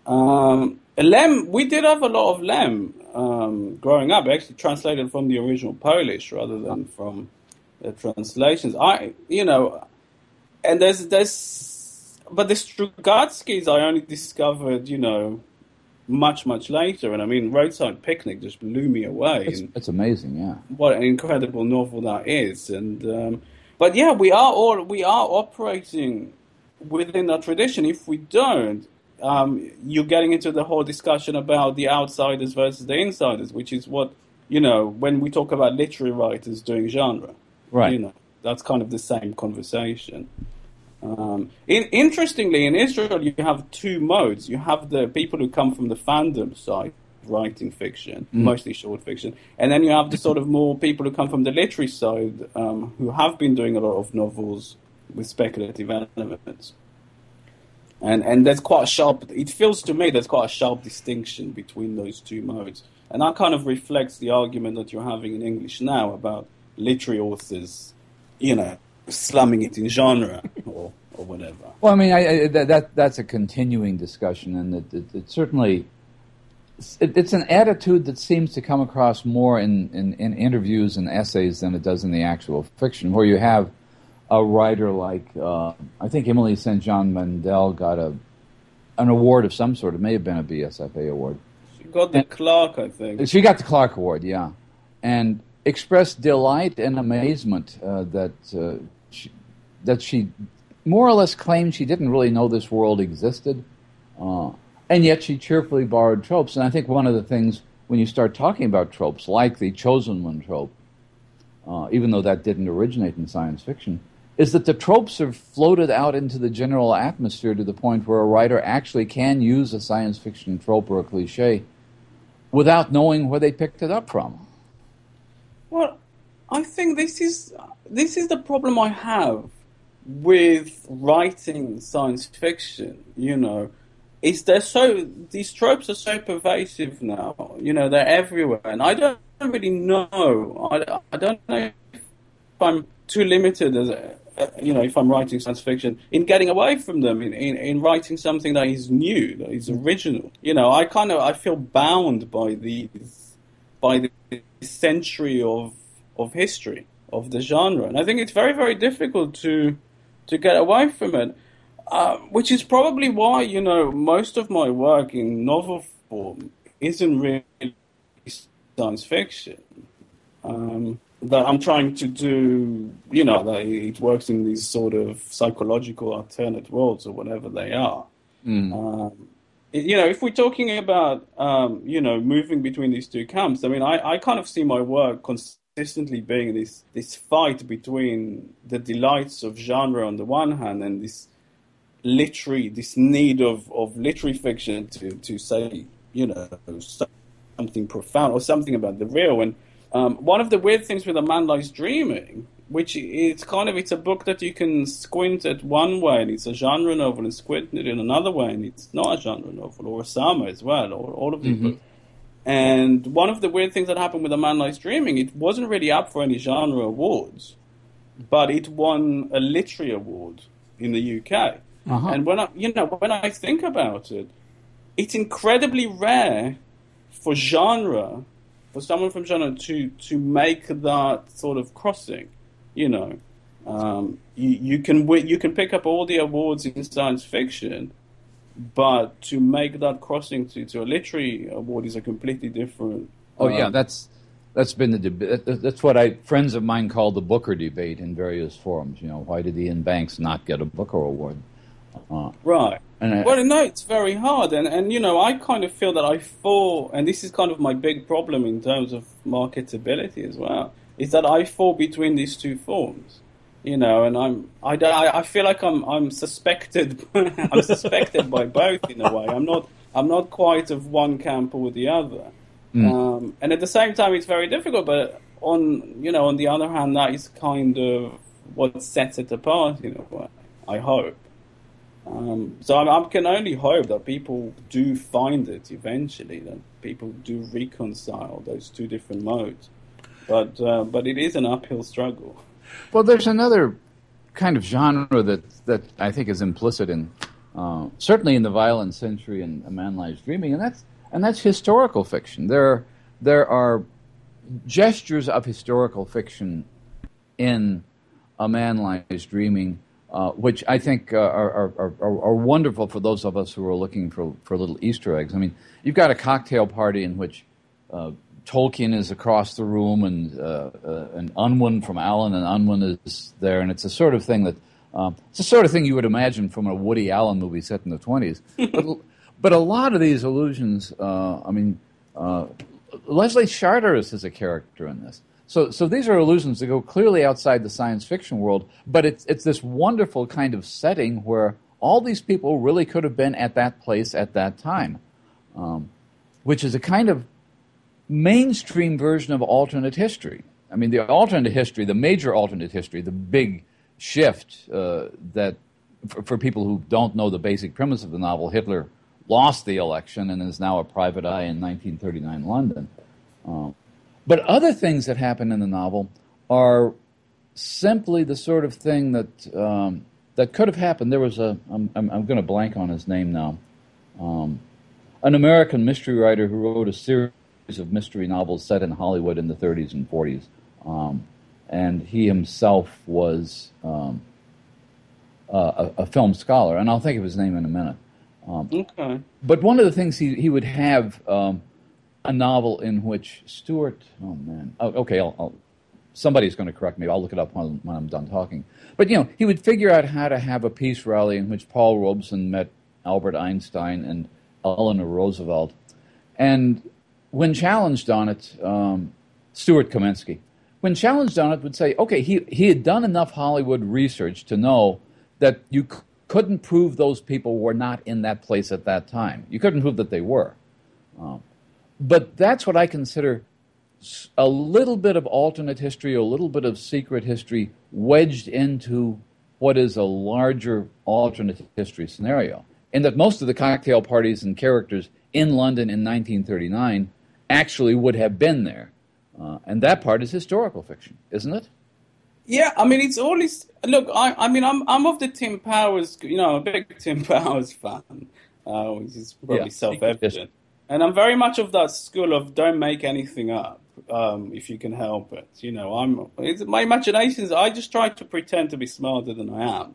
Lem, we did have a lot of Lem growing up, actually translated from the original Polish rather than from the translations. And but the Strugatskis I only discovered, much, much later. And I mean, Roadside Picnic just blew me away. It's amazing, yeah. What an incredible novel that is. And but yeah, we are operating within that tradition. If we don't, you're getting into the whole discussion about the outsiders versus the insiders, which is what, when we talk about literary writers doing genre. Right. That's kind of the same conversation. Interestingly, in Israel, you have two modes. You have the people who come from the fandom side, writing fiction, mostly short fiction, and then you have the sort of more people who come from the literary side, who have been doing a lot of novels with speculative elements. And there's quite a sharp, it feels to me there's quite a sharp distinction between those two modes. And that kind of reflects the argument that you're having in English now about literary authors, slumming it in genre or whatever. Well, I mean, that's a continuing discussion, and it certainly, it's an attitude that seems to come across more in interviews and essays than it does in the actual fiction, where you have a writer like, I think Emily St. John Mandel got an award of some sort. It may have been a BSFA award. She got the Clark, I think. She got the Clark Award, yeah. And expressed delight and amazement that she more or less claimed she didn't really know this world existed. And yet she cheerfully borrowed tropes. And I think one of the things, when you start talking about tropes, like the chosen one trope, even though that didn't originate in science fiction, is that the tropes are floated out into the general atmosphere to the point where a writer actually can use a science fiction trope or a cliche without knowing where they picked it up from. Well, I think this is the problem I have with writing science fiction, is these tropes are so pervasive now, they're everywhere, and I don't really know. I don't know if I'm too limited as if I'm writing science fiction in getting away from them, in writing something that is new, that is original. I feel bound by the century of history of the genre, and I think it's very, very difficult to get away from it. Which is probably why, most of my work in novel form isn't really science fiction. That I'm trying to do, that it works in these sort of psychological alternate worlds or whatever they are. If we're talking about, moving between these two camps, I mean, I kind of see my work consistently being this fight between the delights of genre on the one hand and this need of literary fiction to say, something profound or something about the real. And one of the weird things with A Man Lies Dreaming, which it's a book that you can squint at one way and it's a genre novel, and squint it in another way and it's not a genre novel, or Osama as well, or all of these books. And one of the weird things that happened with A Man Lies Dreaming, it wasn't really up for any genre awards, but it won a literary award in the UK. And when I think about it, it's incredibly rare for someone from genre to make that sort of crossing. You can pick up all the awards in science fiction, but to make that crossing to a literary award is a completely different. Oh yeah, that's been the debate. That's what friends of mine call the Booker debate in various forums. Why did Ian Banks not get a Booker award? Right. It's very hard, and I kind of feel that I fall, and this is kind of my big problem in terms of marketability as well, is that I fall between these two forms, and I feel like I'm suspected, I'm suspected by both in a way. I'm not quite of one camp or the other, and at the same time it's very difficult. But on the other hand, that is kind of what sets it apart in a way, I hope. So I can only hope that people do find it eventually, that people do reconcile those two different modes. But it is an uphill struggle. Well, there's another kind of genre that I think is implicit in, certainly in The Violent Century and A Man Lies Dreaming, and that's historical fiction. There are gestures of historical fiction in A Man Lies Dreaming, which I think are wonderful for those of us who are looking for little Easter eggs. I mean, you've got a cocktail party in which Tolkien is across the room, and Unwin from Allen and Unwin is there, and it's the sort of thing that it's the sort of thing you would imagine from a Woody Allen movie set in the 1920s. But a lot of these allusions, Leslie Charteris is a character in this. So these are allusions that go clearly outside the science fiction world, but it's this wonderful kind of setting where all these people really could have been at that place at that time, which is a kind of mainstream version of alternate history. I mean, the alternate history, the major alternate history, the big shift that, for people who don't know the basic premise of the novel, Hitler lost the election and is now a private eye in 1939 London. But other things that happen in the novel are simply the sort of thing that could have happened. There was I'm going to blank on his name now, an American mystery writer who wrote a series of mystery novels set in Hollywood in the 30s and 40s, and he himself was a film scholar, and I'll think of his name in a minute. Okay. But one of the things he would have a novel in which Stuart. Oh man. Oh, okay. Somebody's going to correct me. I'll look it up when I'm done talking. But he would figure out how to have a peace rally in which Paul Robeson met Albert Einstein and Eleanor Roosevelt, and when challenged on it, Stuart Kaminsky, when challenged on it, would say, okay, he had done enough Hollywood research to know that you couldn't prove those people were not in that place at that time. You couldn't prove that they were. But that's what I consider a little bit of alternate history, a little bit of secret history wedged into what is a larger alternate history scenario. And that most of the cocktail parties and characters in London in 1939 actually would have been there. And that part is historical fiction, isn't it? Yeah, I mean, it's always... Look, I'm of the Tim Powers, a big Tim Powers fan, which is probably self-evident. And I'm very much of that school of don't make anything up if you can help it. My imagination is I just try to pretend to be smarter than I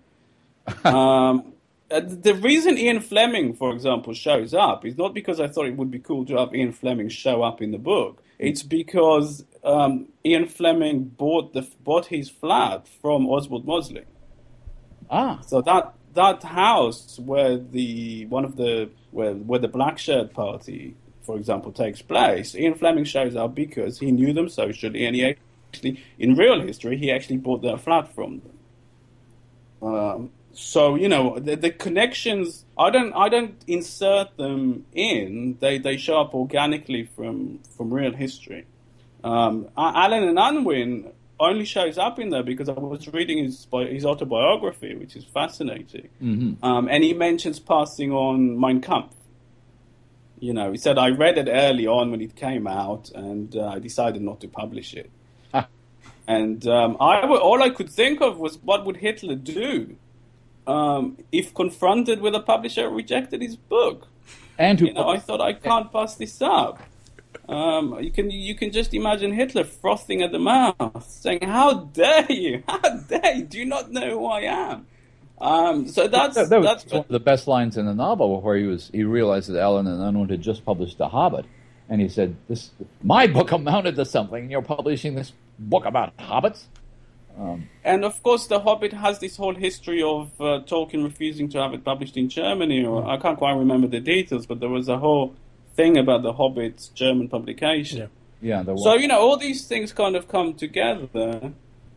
am. The reason Ian Fleming, for example, shows up is not because I thought it would be cool to have Ian Fleming show up in the book. It's because Ian Fleming bought his flat from Oswald Mosley. So that house where the Black Shirt Party, for example, takes place, Ian Fleming shows up because he knew them socially, and he actually, in real history, he actually bought their flat from them. So the connections, I don't insert them in. They show up organically from real history. Allen and Unwin only shows up in there because I was reading his autobiography, which is fascinating. Mm-hmm. And he mentions passing on Mein Kampf. He said, I read it early on when it came out, and I decided not to publish it. And all I could think of was, what would Hitler do if confronted with a publisher who rejected his book? And I thought, I can't pass this up. You can just imagine Hitler frothing at the mouth, saying, "How dare you? How dare you? Do you not know who I am?" So that's one of the best lines in the novel, where he realized that Allen and Unwin had just published The Hobbit, and he said, "My book amounted to something, and you're publishing this book about hobbits." And of course, The Hobbit has this whole history of Tolkien refusing to have it published in Germany, or I can't quite remember the details, but there was a whole thing about The Hobbit's German publication. Yeah. So all these things kind of come together.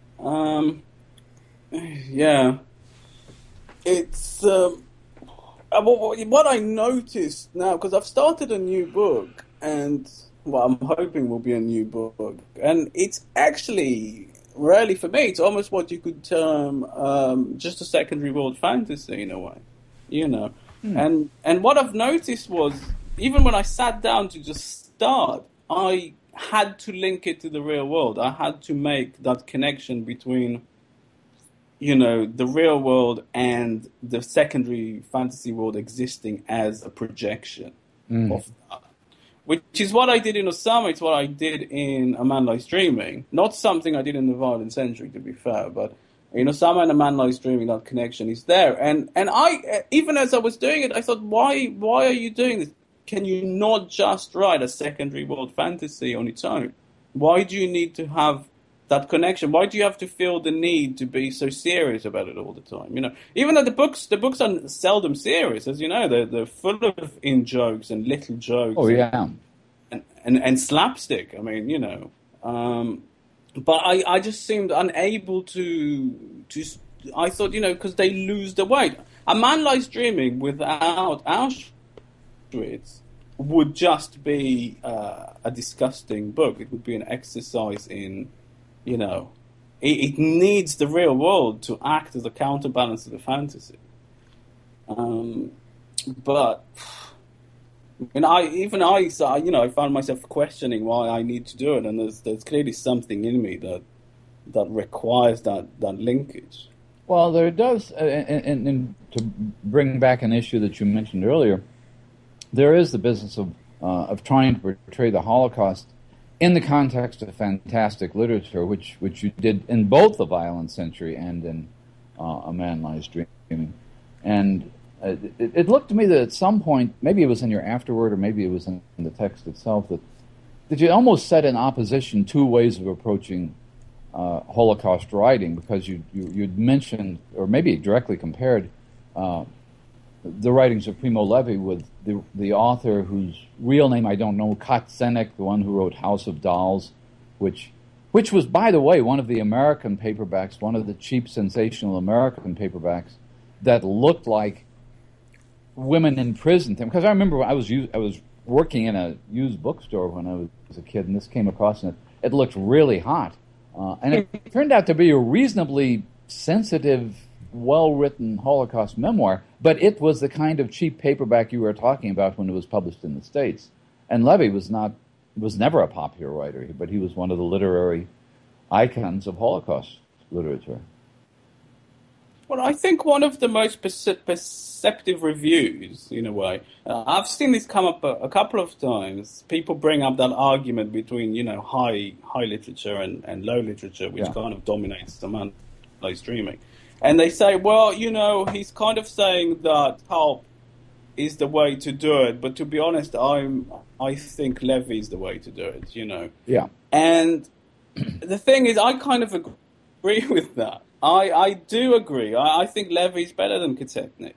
It's what I noticed now, because I've started a new book, and I'm hoping will be a new book, and it's actually really, for me, it's almost what you could term just a secondary world fantasy in a way. you know. And what I've noticed was, even when I sat down to just start, I had to link it to the real world. I had to make that connection between, you know, the real world and the secondary fantasy world existing as a projection of that. Which is what I did in Osama. It's what I did in A Man Lies Dreaming. Not something I did in The Violent Century, to be fair, but in Osama and A Man Lies Dreaming, that connection is there. And I, even as I was doing it, I thought, why are you doing this? Can you not just write a secondary world fantasy on its own? Why do you need to have that connection? Why do you have to feel the need to be so serious about it all the time? You know, even though the books are seldom serious, as you know, they're full of in-jokes and little jokes. Oh, yeah. And slapstick. I mean, you know. But I just seemed unable to. I thought, you know, because they lose the weight. A Man Lies Dreaming without Auschwitz would just be a disgusting book. It would be an exercise in, you know, it needs the real world to act as a counterbalance to the fantasy. But and I found myself questioning why I need to do it, and there's clearly something in me that requires that linkage. Well, there does, and to bring back an issue that you mentioned earlier, there is the business of trying to portray the Holocaust in the context of fantastic literature, which you did in both The Violent Century and in A Man Lies Dreaming. And it looked to me that at some point, maybe it was in your afterword or maybe it was in the text itself, that you almost set in opposition two ways of approaching Holocaust writing, because you'd mentioned, or maybe directly compared, the writings of Primo Levi with the author whose real name I don't know, Kat Zenek, the one who wrote House of Dolls, which was, by the way, one of the American paperbacks, one of the cheap, sensational American paperbacks that looked like women in prison. Because I remember I was working in a used bookstore when I was a kid, and this came across, and it looked really hot. And it turned out to be a reasonably sensitive, well-written Holocaust memoir, but it was the kind of cheap paperback you were talking about when it was published in the States. And Levi was never a popular writer, but he was one of the literary icons of Holocaust literature. Well, I think one of the most perceptive reviews, in a way, I've seen this come up a couple of times. People bring up that argument between, you know, high literature and low literature, which kind of dominates the Man Lies Dreaming. And they say, well, you know, he's kind of saying that pulp is the way to do it, but to be honest, I think Levi is the way to do it, you know. Yeah. And the thing is, I kind of agree with that. I do agree. I think Levy's better than Katetnik.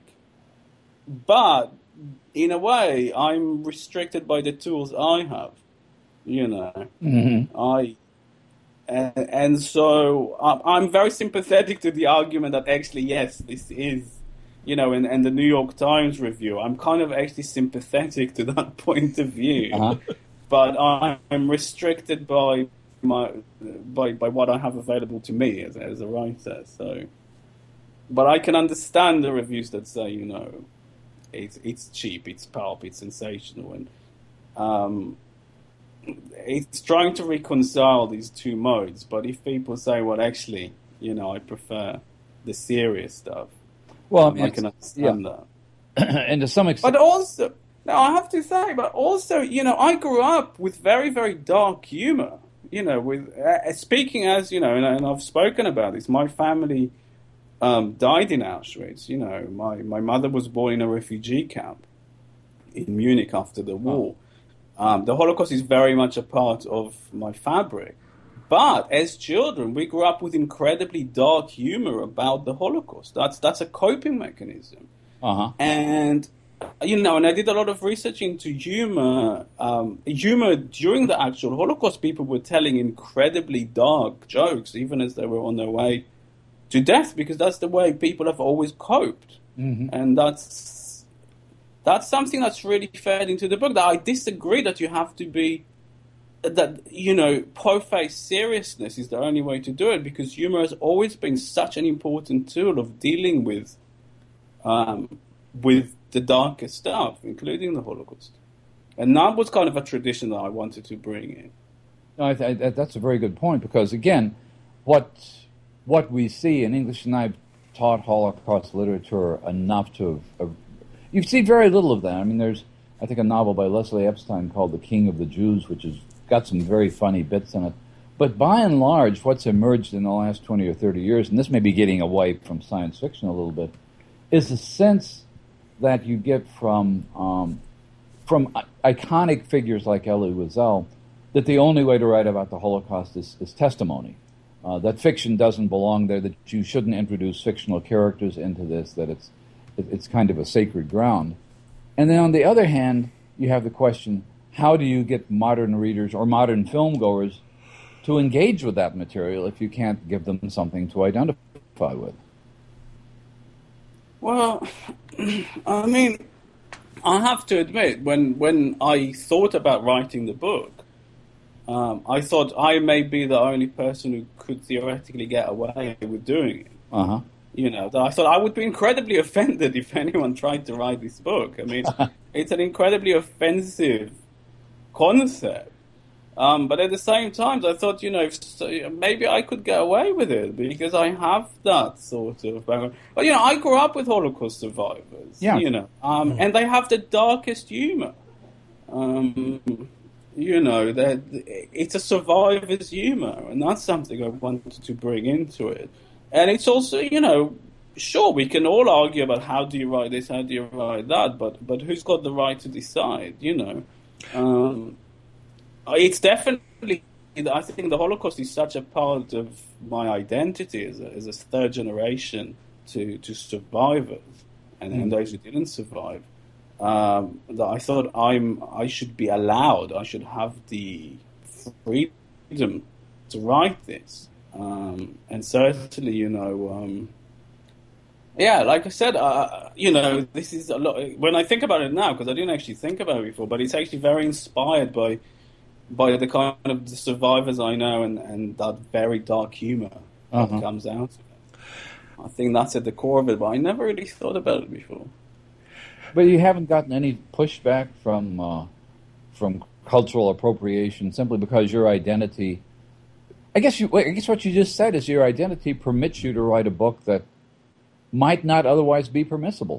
But, in a way, I'm restricted by the tools I have, you know. Mm-hmm. And so I'm very sympathetic to the argument that actually, yes, this is, you know, and the New York Times review, I'm kind of actually sympathetic to that point of view. But I'm restricted by what I have available to me as a writer. So, but I can understand the reviews that say, you know, it's cheap, it's pulp, it's sensational, and it's trying to reconcile these two modes. But if people say, well, actually, you know, I prefer the serious stuff, well, I mean, I can understand that. And to some extent, but also, now I have to say, but also, you know, I grew up with very, very dark humor. You know, with speaking as, you know, and I've spoken about this, my family died in Auschwitz. You know, my mother was born in a refugee camp in Munich after the war. The Holocaust is very much a part of my fabric. But as children, we grew up with incredibly dark humor about the Holocaust. That's a coping mechanism. And you know, and I did a lot of research into humor. Humor during the actual Holocaust, people were telling incredibly dark jokes, even as they were on their way to death, because that's the way people have always coped. Mm-hmm. And that's something that's really fed into the book. That I disagree that you have to be, that, you know, po-face seriousness is the only way to do it, because humor has always been such an important tool of dealing with with the darker stuff, including the Holocaust. And that was kind of a tradition that I wanted to bring in. No, that's a very good point, because, again, what we see in English, and I've taught Holocaust literature enough to... you see very little of that. I mean, there's, I think, a novel by Leslie Epstein called The King of the Jews, which has got some very funny bits in it. But by and large, what's emerged in the last 20 or 30 years, and this may be getting away from science fiction a little bit, is the sense that you get from iconic figures like Elie Wiesel, that the only way to write about the Holocaust is testimony. That fiction doesn't belong there, that you shouldn't introduce fictional characters into this, that it's kind of a sacred ground. And then on the other hand, you have the question, how do you get modern readers or modern film goers to engage with that material if you can't give them something to identify with? Well, I mean, I have to admit, when I thought about writing the book, I thought I may be the only person who could theoretically get away with doing it. Uh-huh. You know, I thought I would be incredibly offended if anyone tried to write this book. I mean, it's an incredibly offensive concept. But at the same time, I thought, you know, maybe I could get away with it because I have that sort of background. But, you know, I grew up with Holocaust survivors, you know, and they have the darkest humor. You know, it's a survivor's humor, and that's something I wanted to bring into it. And it's also, you know, sure, we can all argue about how do you write this, how do you write that, but who's got the right to decide, you know? It's definitely, I think the Holocaust is such a part of my identity as a third generation to survivors and those who didn't survive, that I thought I should be allowed, I should have the freedom to write this. And certainly, you know, yeah, like I said, you know, this is a lot. When I think about it now, because I didn't actually think about it before, but it's actually very inspired by the kind of the survivors I know and that very dark humor that comes out of it. I think that's at the core of it, but I never really thought about it before. But you haven't gotten any pushback from cultural appropriation simply because your identity... I guess what you just said is your identity permits you to write a book that might not otherwise be permissible.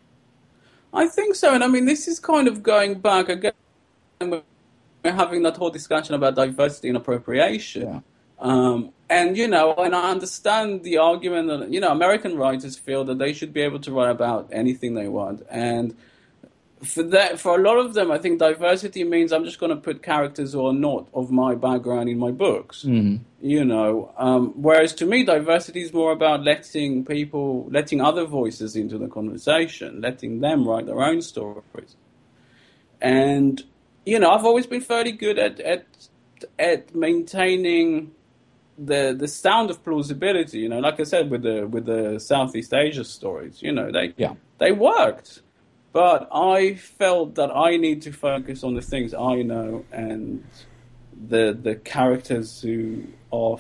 I think so, and I mean, this is kind of going back again. We're having that whole discussion about diversity and appropriation. Yeah. And, you know, and I understand the argument that, you know, American writers feel that they should be able to write about anything they want. And for a lot of them, I think diversity means I'm just going to put characters who are not of my background in my books. Mm-hmm. You know, whereas to me, diversity is more about letting other voices into the conversation, letting them write their own stories. And, you know, I've always been fairly good at maintaining the sound of plausibility. You know, like I said with the Southeast Asia stories, you know, they worked. But I felt that I need to focus on the things I know and the characters who are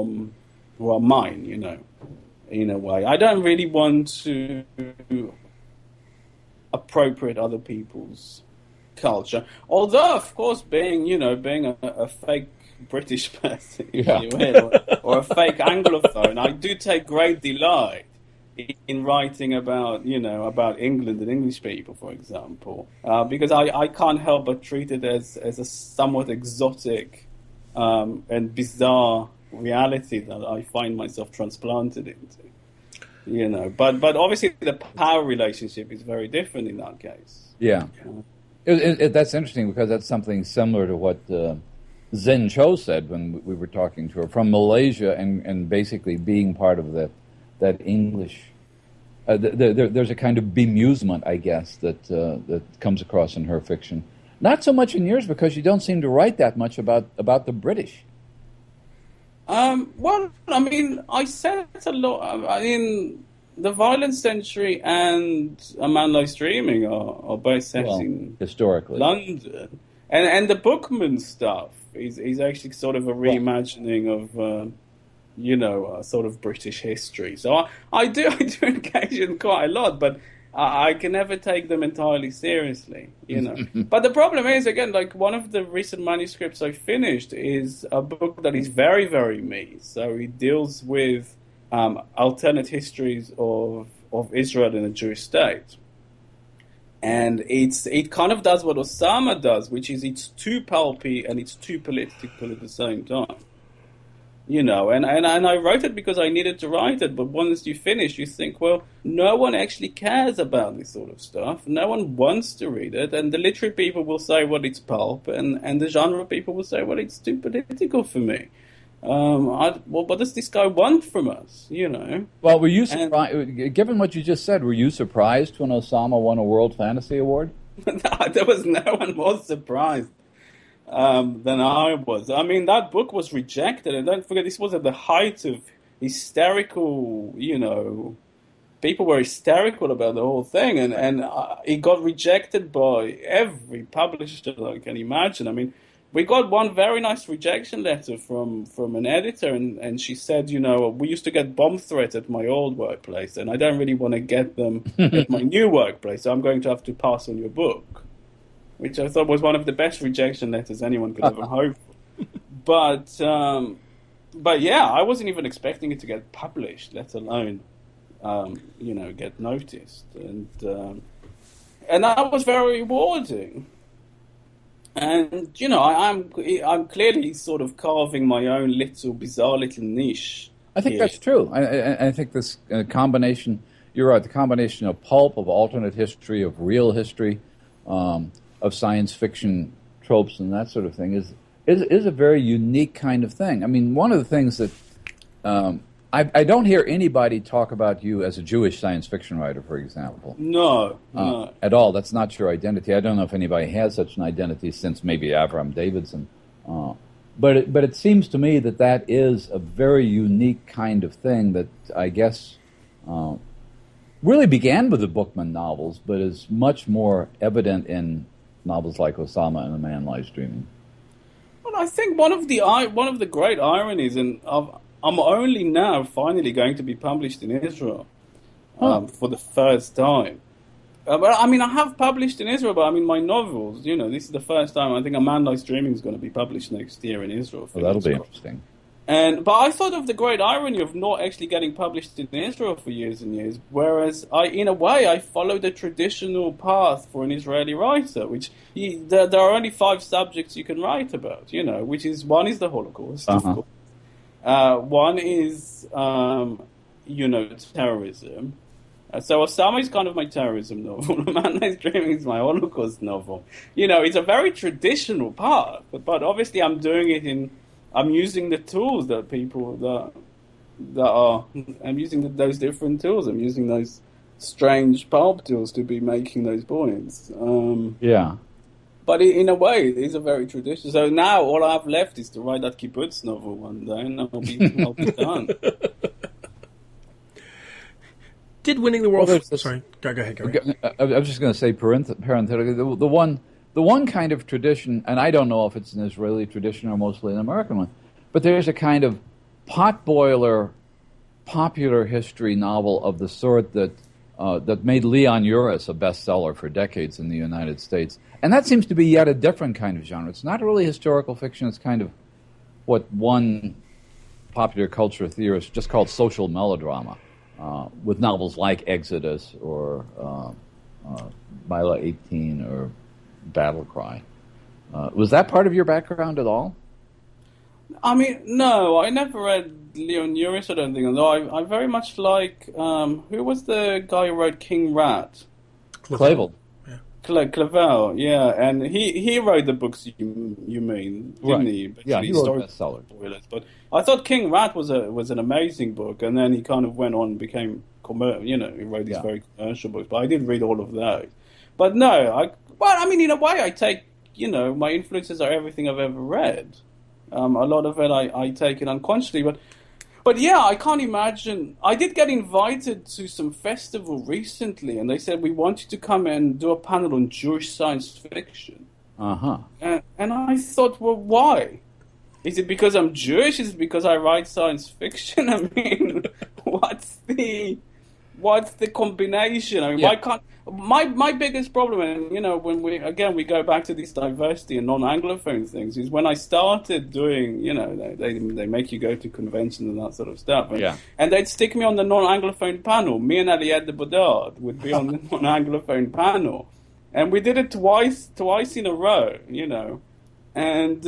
mine, you know, in a way. I don't really want to appropriate other people's culture. Although, of course, being a fake British person, if you will, or a fake Anglophone, I do take great delight in writing about England and English people, for example, because I can't help but treat it as a somewhat exotic and bizarre reality that I find myself transplanted into. You know, but obviously the power relationship is very different in that case. Yeah, that's interesting because that's something similar to what Zen Cho said when we were talking to her from Malaysia and basically being part of that English, there's a kind of bemusement, I guess, that comes across in her fiction. Not so much in yours because you don't seem to write that much about the British. Well, I mean, I said a lot. I mean, The Violent Century and A Man Lies Dreaming are both set in historically London, and the Bookman stuff is actually sort of a reimagining of sort of British history. So I do engage in quite a lot, but I can never take them entirely seriously, you know. But the problem is, again, like one of the recent manuscripts I finished is a book that is very, very me. So it deals with alternate histories of Israel in a Jewish state. And it kind of does what Osama does, which is it's too pulpy and it's too political at the same time. You know, and I wrote it because I needed to write it, but once you finish, you think, well, no one actually cares about this sort of stuff. No one wants to read it, and the literary people will say, well, it's pulp, and the genre people will say, well, it's too political for me. Well, what does this guy want from us, you know? Well, were you surprised, given what you just said, were you surprised when Osama won a World Fantasy Award? There was no one was surprised. Than I was. I mean, that book was rejected, and don't forget, this was at the height of hysterical, you know, people were hysterical about the whole thing, and it got rejected by every publisher that I can imagine. I mean, we got one very nice rejection letter from an editor, and she said, you know, we used to get bomb threats at my old workplace, and I don't really want to get them at my new workplace, so I'm going to have to pass on your book. Which I thought was one of the best rejection letters anyone could ever hope for. But yeah, I wasn't even expecting it to get published, let alone, you know, get noticed. And that was very rewarding. And, you know, I'm clearly sort of carving my own bizarre little niche. I think that's true. I think this combination, you're right, the combination of pulp, of alternate history, of real history, of science fiction tropes and that sort of thing is a very unique kind of thing. I mean, one of the things that I don't hear anybody talk about you as a Jewish science fiction writer, for example. No. At all. That's not your identity. I don't know if anybody has such an identity since maybe Avram Davidson. But it seems to me that is a very unique kind of thing that I guess really began with the Bookman novels, but is much more evident in novels like Osama and A Man Lies Dreaming. Well, I think one of the great ironies, and I'm only now finally going to be published in Israel for the first time. But I mean, I have published in Israel, but I mean, my novels, you know, this is the first time I think A Man Lies Dreaming is going to be published next year in Israel. Well, that'll be interesting. But I thought of the great irony of not actually getting published in Israel for years and years, whereas in a way, I followed the traditional path for an Israeli writer, which there are only 5 subjects you can write about, you know, one is the Holocaust, of course. One is, you know, terrorism. So Osama is kind of my terrorism novel. A Man Lies Dreaming is my Holocaust novel. You know, it's a very traditional path, but obviously I'm using the tools that people I'm using those different tools. I'm using those strange pulp tools to be making those points. Yeah. But in a way, it is a very traditional. So now all I have left is to write that kibbutz novel one day, and I'll be done. Did winning the world? Sorry, go ahead, Gary. I was just going to say parenthetically, the one kind of tradition, and I don't know if it's an Israeli tradition or mostly an American one, but there's a kind of potboiler popular history novel of the sort that made Leon Uris a bestseller for decades in the United States. And that seems to be yet a different kind of genre. It's not really historical fiction. It's kind of what one popular culture theorist just called social melodrama, with novels like Exodus or Mila 18 or Battle Cry. Was that part of your background at all? I mean, no, I never read Leon Uris, I don't think. Although I very much like, who was the guy who wrote King Rat? Clavel. Yeah. Clavel, yeah, and he wrote the books you mean, didn't right. he? Yeah, he wrote bestsellers. But I thought King Rat was an amazing book, and then he kind of went on and became, he wrote these very commercial books, but I did read all of those. But no, in a way I take, my influences are everything I've ever read. A lot of it I take it unconsciously, but yeah, I can't imagine. I did get invited to some festival recently, and they said we want you to come and do a panel on Jewish science fiction. Uh-huh. And I thought, well, why? Is it because I'm Jewish? Is it because I write science fiction? I mean, what's the combination? I mean, why can't my biggest problem, and when we go back to this diversity and non-Anglophone things, is when I started doing, they make you go to conventions and that sort of stuff, and they'd stick me on the non-Anglophone panel. Me and Aliette de Bodard would be on the non-Anglophone panel, and we did it twice in a row, and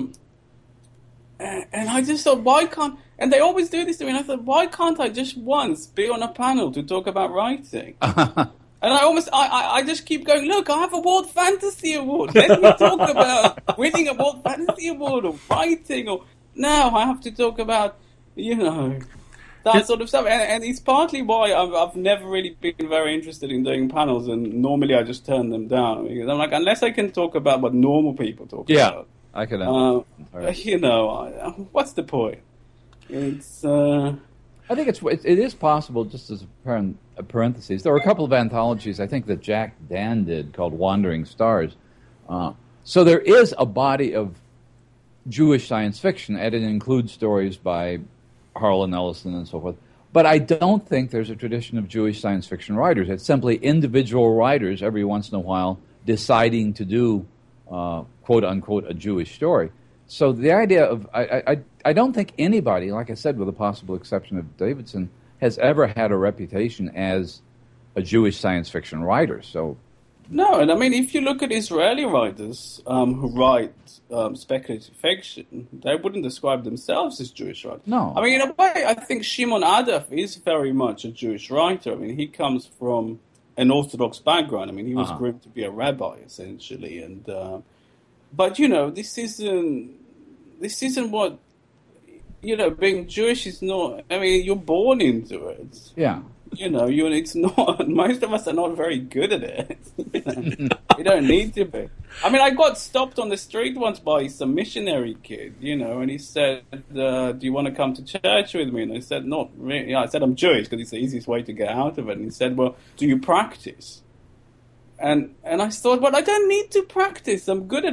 I just thought, why can't? And they always do this to me. And I thought, why can't I just once be on a panel to talk about writing? And I just keep going, look, I have a World Fantasy Award. Let me talk about winning a World Fantasy Award or writing. Or now I have to talk about, that sort of stuff. And it's partly why I've never really been very interested in doing panels. And normally I just turn them down. Because I'm like, unless I can talk about what normal people talk about. I can. What's the point? It's. I think it is possible. Just as a parenthesis, there were a couple of anthologies I think that Jack Dan did called Wandering Stars. So there is a body of Jewish science fiction, and it includes stories by Harlan Ellison and so forth. But I don't think there's a tradition of Jewish science fiction writers. It's simply individual writers every once in a while deciding to do quote unquote a Jewish story. So the idea of I don't think anybody, like I said, with the possible exception of Davidson, has ever had a reputation as a Jewish science fiction writer. So no, and I mean, if you look at Israeli writers who write speculative fiction, they wouldn't describe themselves as Jewish writers. No, I mean, in a way, I think Shimon Adaf is very much a Jewish writer. I mean, he comes from an Orthodox background. I mean, he was groomed to be a rabbi essentially, and but this isn't what being Jewish is not. I mean, you're born into it. Yeah. It's not. Most of us are not very good at it. We don't need to be. I mean, I got stopped on the street once by some missionary kid, and he said, "Do you want to come to church with me?" And I said, "Not really." I said, "I'm Jewish," because it's the easiest way to get out of it. And he said, "Well, do you practice?" And I thought, well, I don't need to practice. I'm good at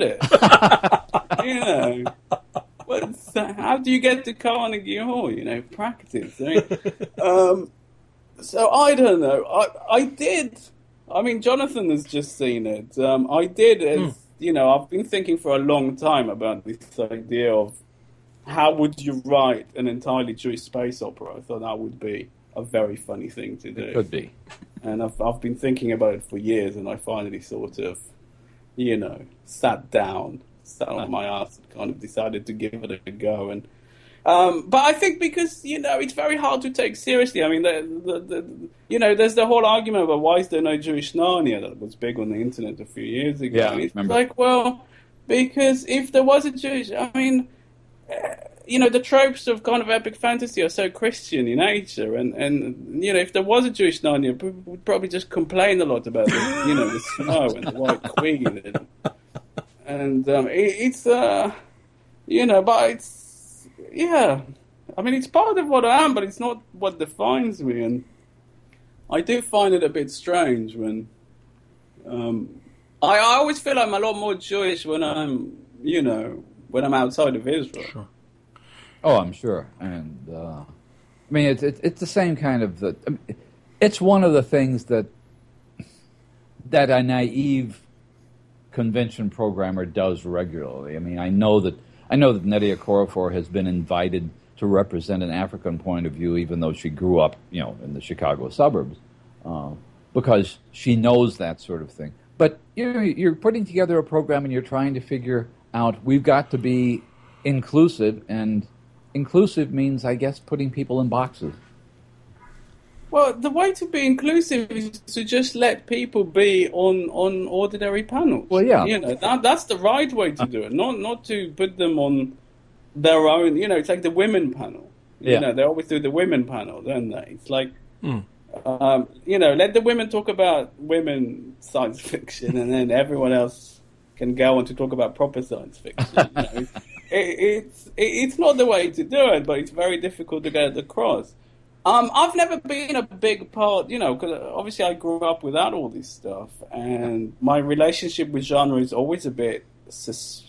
it. How do you get to Carnegie Hall? Practice. I mean, so I don't know. I did. I mean, Jonathan has just seen it. I did. I've been thinking for a long time about this idea of how would you write an entirely Jewish space opera. I thought that would be a very funny thing to do. It could be. And I've been thinking about it for years, and I finally sort of, sat on my ass and kind of decided to give it a go. And but I think because it's very hard to take seriously. I mean, there's the whole argument about why is there no Jewish Narnia that was big on the internet a few years ago. Yeah, and it's like, well, because if there was a Jewish, I mean. The tropes of kind of epic fantasy are so Christian in nature, and if there was a Jewish Narnia, people would probably just complain a lot about the snow and the White Queen, and it's but it's I mean, it's part of what I am, but it's not what defines me, and I do find it a bit strange when I always feel I'm a lot more Jewish when I'm outside of Israel. Sure. Oh, I'm sure, and I mean it's the same kind of it's one of the things that a naive convention programmer does regularly. I mean, I know that Nnedi Okorafor has been invited to represent an African point of view, even though she grew up, in the Chicago suburbs, because she knows that sort of thing. But you're putting together a program and you're trying to figure out we've got to be inclusive, and inclusive means, I guess, putting people in boxes. Well, the way to be inclusive is to just let people be on ordinary panels. Well, yeah. That's the right way to do it, not to put them on their own. It's like the women panel. They always do the women panel, don't they? It's like, let the women talk about women science fiction, and then everyone else can go on to talk about proper science fiction. It's not the way to do it, but it's very difficult to get it across. I've never been a big part, because obviously I grew up without all this stuff, and my relationship with genre is always a bit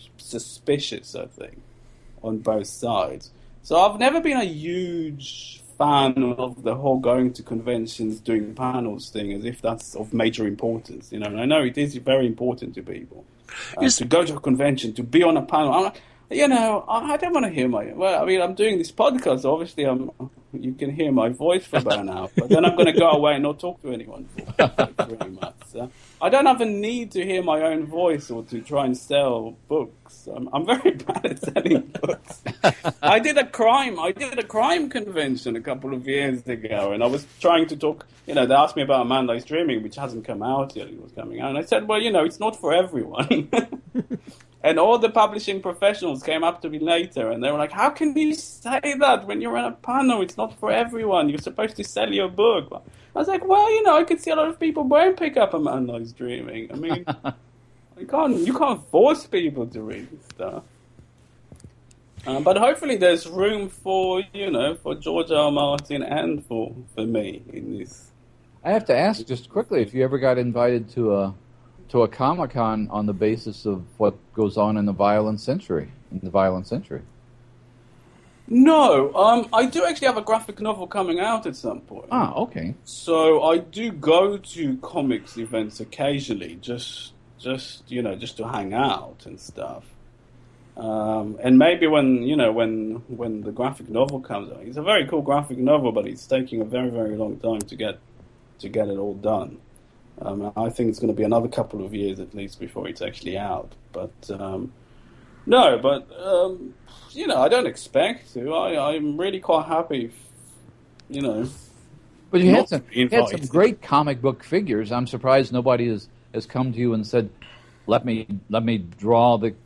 suspicious, I think, on both sides. So I've never been a huge fan of the whole going to conventions, doing panels thing, as if that's of major importance, you know. And I know it is very important to people to go to a convention, to be on a panel. I'm like, you know, I don't want to hear well, I mean, I'm doing this podcast, so obviously you can hear my voice for about an hour, but then I'm going to go away and not talk to anyone for 3 months. I don't have a need to hear my own voice or to try and sell books. I'm very bad at selling books. I did a crime convention a couple of years ago, and I was trying to talk, you know, they asked me about A Man Lies Dreaming, which hasn't come out yet. It was coming out, and I said, well, you know, it's not for everyone. And all the publishing professionals came up to me later, and they were like, how can you say that when you're on a panel? It's not for everyone. You're supposed to sell your book. I was like, well, you know, I could see a lot of people won't pick up A Man Lies Dreaming. I mean, you can't force people to read this stuff. But hopefully there's room for, you know, for George R. R. Martin and for me in this. I have to ask just quickly if you ever got invited to a Comic-Con on the basis of what goes on in the Violent Century. No, I do actually have a graphic novel coming out at some point. Ah, okay. So I do go to comics events occasionally, just you know, just to hang out and stuff. And maybe when the graphic novel comes out, it's a very cool graphic novel, but it's taking a very, very long time to get it all done. I think it's going to be another couple of years at least before it's actually out. But you know, I don't expect to. I'm really quite happy, you know. But you had some great comic book figures. I'm surprised nobody has come to you and said, "Let me draw the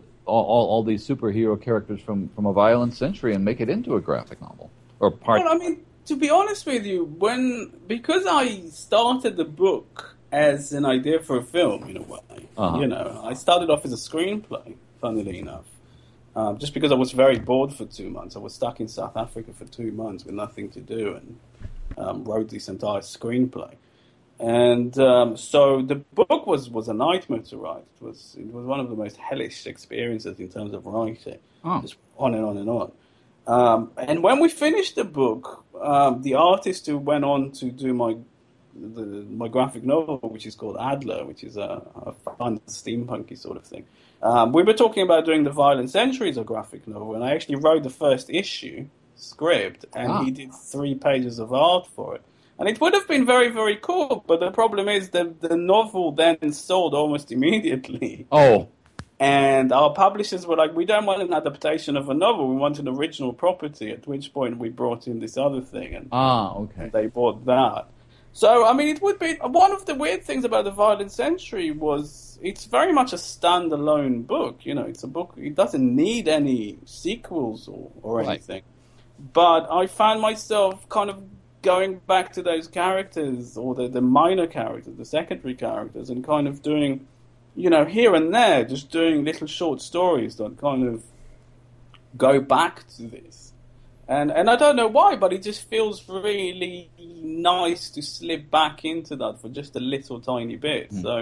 all these superhero characters from a Violent Century and make it into a graphic novel or part." Well, I mean, to be honest with you, because I started the book as an idea for a film in a way, you know, I started off as a screenplay, funnily enough, just because I was very bored for 2 months. I was stuck in South Africa for 2 months with nothing to do, and wrote this entire screenplay. And so the book was a nightmare to write. It was one of the most hellish experiences in terms of writing, just on and on and on. And when we finished the book, the artist who went on to do my graphic novel, which is called Adler, which is a fun steampunky sort of thing, we were talking about doing the Violent Century as a graphic novel, and I actually wrote the first issue script, and he did 3 pages of art for it. And it would have been very, very cool, but the problem is that the novel then sold almost immediately. Oh. And our publishers were like, we don't want an adaptation of a novel, we want an original property, at which point we brought in this other thing. And okay. They bought that. So, I mean, it would be... One of the weird things about The Violent Century was it's very much a standalone book. You know, it's a book... It doesn't need any sequels or anything. Right. But I found myself kind of going back to those characters, or the minor characters, the secondary characters, and kind of doing... You know, here and there, just doing little short stories that kind of go back to this. And I don't know why, but it just feels really nice to slip back into that for just a little tiny bit. So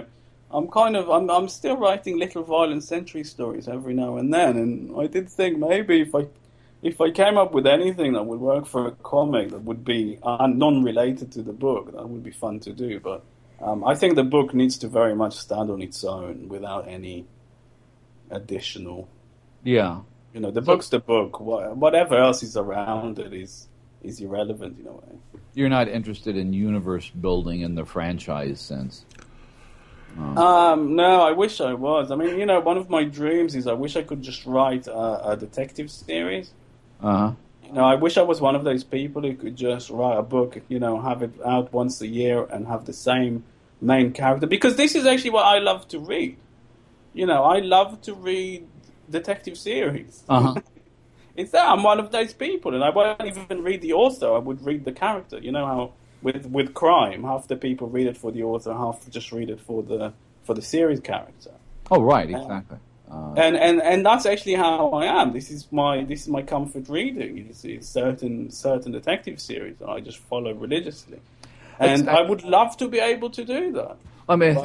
I'm still writing little Violent Century stories every now and then, and I did think maybe if I came up with anything that would work for a comic that would be non-related to the book, that would be fun to do, but I think the book needs to very much stand on its own without any additional... Yeah. You know, the book's the book. Whatever else is around it is irrelevant in a way. You're not interested in universe building in the franchise sense? No, I wish I was. I mean, you know, one of my dreams is I wish I could just write a detective series. Uh-huh. You know, I wish I was one of those people who could just write a book, you know, have it out once a year and have the same main character. Because this is actually what I love to read. You know, I love to read detective series. Uh-huh. It's that I'm one of those people, and I won't even read the author. I would read the character. You know how with crime, half the people read it for the author, half just read it for the series character. Oh, right, exactly. And that's actually how I am. This is my comfort reading. It's certain detective series that I just follow religiously, and I would love to be able to do that. I mean,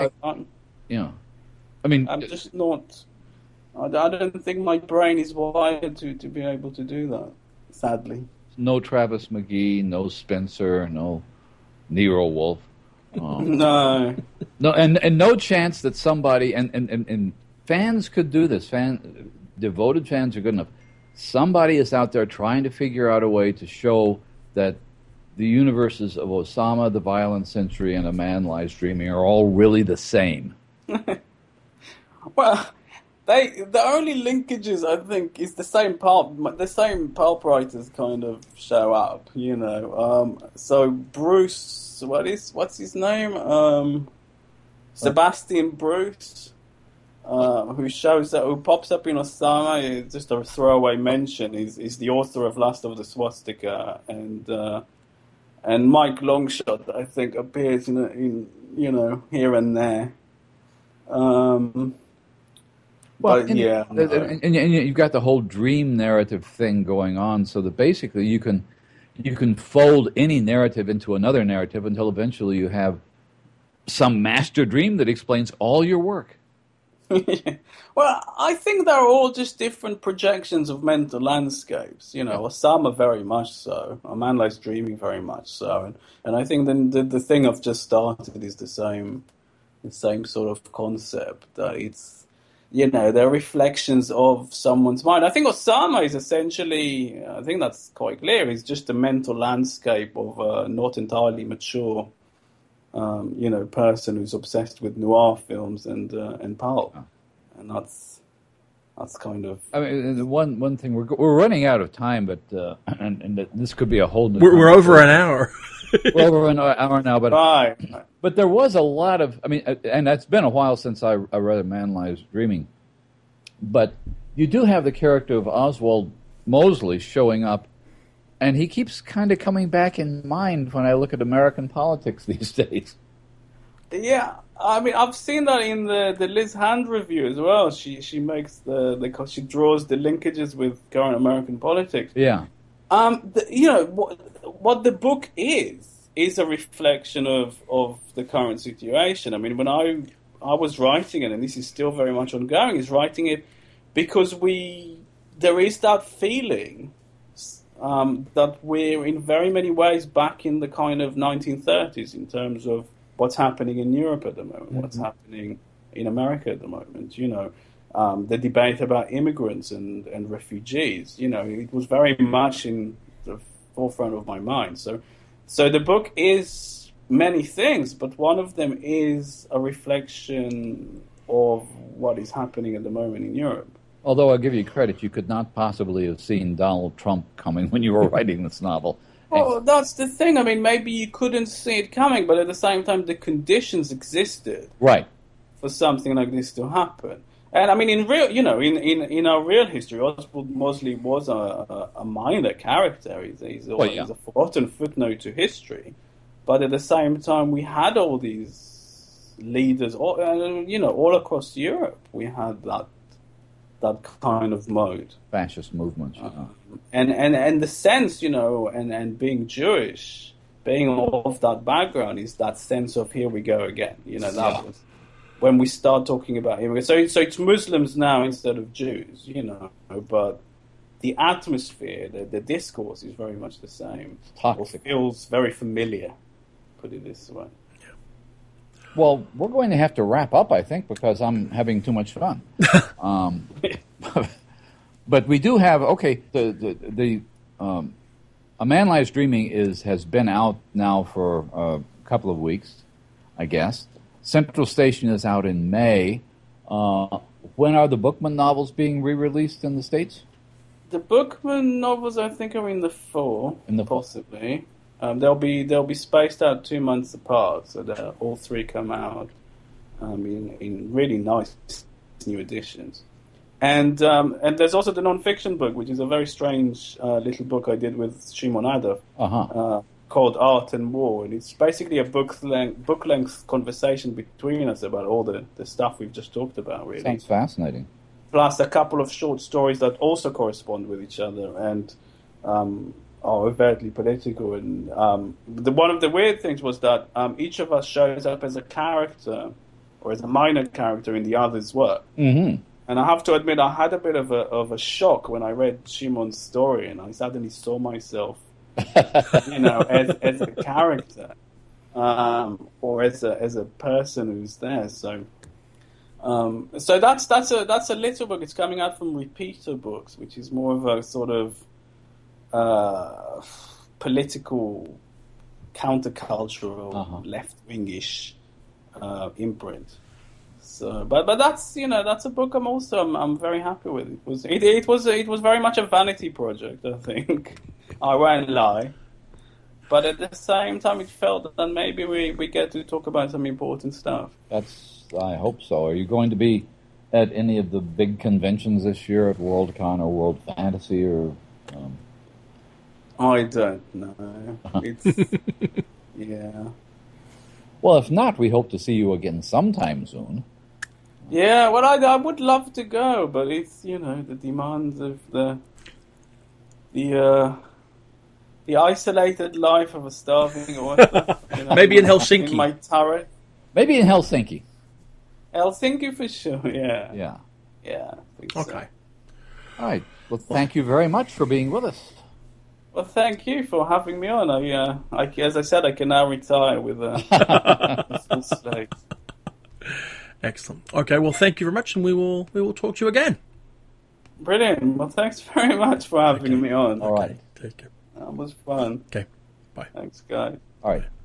I'm just not. I don't think my brain is wired to be able to do that. Sadly. no Travis McGee, no Spencer, no Nero Wolfe. No. No, and no chance that somebody and fans could do this. Devoted fans are good enough. Somebody is out there trying to figure out a way to show that the universes of Osama, The Violent Century, and A Man Lies Dreaming are all really the same. Well, the only linkages I think is the same pulp writers kind of show up, you know. So Bruce, what's his name? Sebastian Bruce, who pops up in Osama, just a throwaway mention, is the author of Last of the Swastika, and Mike Longshot, I think, appears in you know, here and there. But yeah, and you've got the whole dream narrative thing going on, so that basically you can fold any narrative into another narrative until eventually you have some master dream that explains all your work. Well, I think they're all just different projections of mental landscapes. You know, Osama very much so, A Man Lies Dreaming very much so, and I think then the thing I've just started is the same sort of concept. That it's, you know, they're reflections of someone's mind. I think Osama is essentially, I think that's quite clear, is just a mental landscape of a not entirely mature, you know, person who's obsessed with noir films and pulp, and that's kind of. I mean, one thing we're running out of time, but and this could be a whole new. We're over an hour. We're over an hour now, but right. But there was a lot of. I mean, and it's been a while since I read A Man Lies Dreaming, but you do have the character of Oswald Mosley showing up. And he keeps kind of coming back in mind when I look at American politics these days. Yeah, I mean, I've seen that in the Liz Hand review as well. She makes she draws the linkages with current American politics. Yeah. You know what the book is a reflection of the current situation. I mean, when I was writing it, and this is still very much ongoing, is writing it because there is that feeling. That we're in very many ways back in the kind of 1930s in terms of what's happening in Europe at the moment, what's happening in America at the moment. You know, the debate about immigrants and refugees. You know, it was very much in the forefront of my mind. So the book is many things, but one of them is a reflection of what is happening at the moment in Europe. Although I'll give you credit, you could not possibly have seen Donald Trump coming when you were writing this novel. Well, that's the thing. I mean, maybe you couldn't see it coming, but at the same time, the conditions existed, right, for something like this to happen. And I mean, in our real history, Oswald Mosley was a minor character. He's a forgotten footnote to history. But at the same time, we had all these leaders, all across Europe. We had that kind of mode. Fascist movements. And the sense, and being Jewish, being of that background, is that sense of here we go again. That was when we start talking about immigrants. So it's Muslims now instead of Jews, but the atmosphere, the discourse is very much the same. Toxic. Or feels very familiar, put it this way. Well, we're going to have to wrap up, I think, because I'm having too much fun. But we do have the A Man Lies Dreaming has been out now for a couple of weeks, I guess. Central Station is out in May. When are the Bookman novels being re-released in the States? The Bookman novels, I think, are in the fall, possibly. They'll be spaced out 2 months apart, so all three come out in really nice new editions. And there's also the non-fiction book, which is a very strange little book I did with Shimon Adov, called Art and War, and it's basically a book-length conversation between us about all the stuff we've just talked about. Really, sounds fascinating. Plus a couple of short stories that also correspond with each other and are overtly political. And one of the weird things was that each of us shows up as a character or as a minor character in the other's work. Mm-hmm. And I have to admit, I had a bit of a shock when I read Shimon's story, and I suddenly saw myself, as a character, or as a person who's there. So that's a little book. It's coming out from Repeater Books, which is more of a sort of political, countercultural, left-wingish imprint. So, but that's that's a book I'm very happy with. It was very much a vanity project, I think. I won't lie, but at the same time, it felt that maybe we get to talk about some important stuff. I hope so. Are you going to be at any of the big conventions this year at Worldcon or World Fantasy or? I don't know. It's yeah. Well, if not, we hope to see you again sometime soon. Yeah, well, I would love to go, but it's the demands of the isolated life of a starving author. Maybe in Helsinki. In my turret. Maybe in Helsinki. Helsinki for sure. Yeah. Yeah. Yeah. I think Okay. So. All right. Well, thank you very much for being with us. Well, thank you for having me on. As I said, I can now retire with a full slate. Excellent. Okay, well, thank you very much, and we will talk to you again. Brilliant. Well, thanks very much for having me on. All right. Take care. That was fun. Okay, bye. Thanks, guys. All right.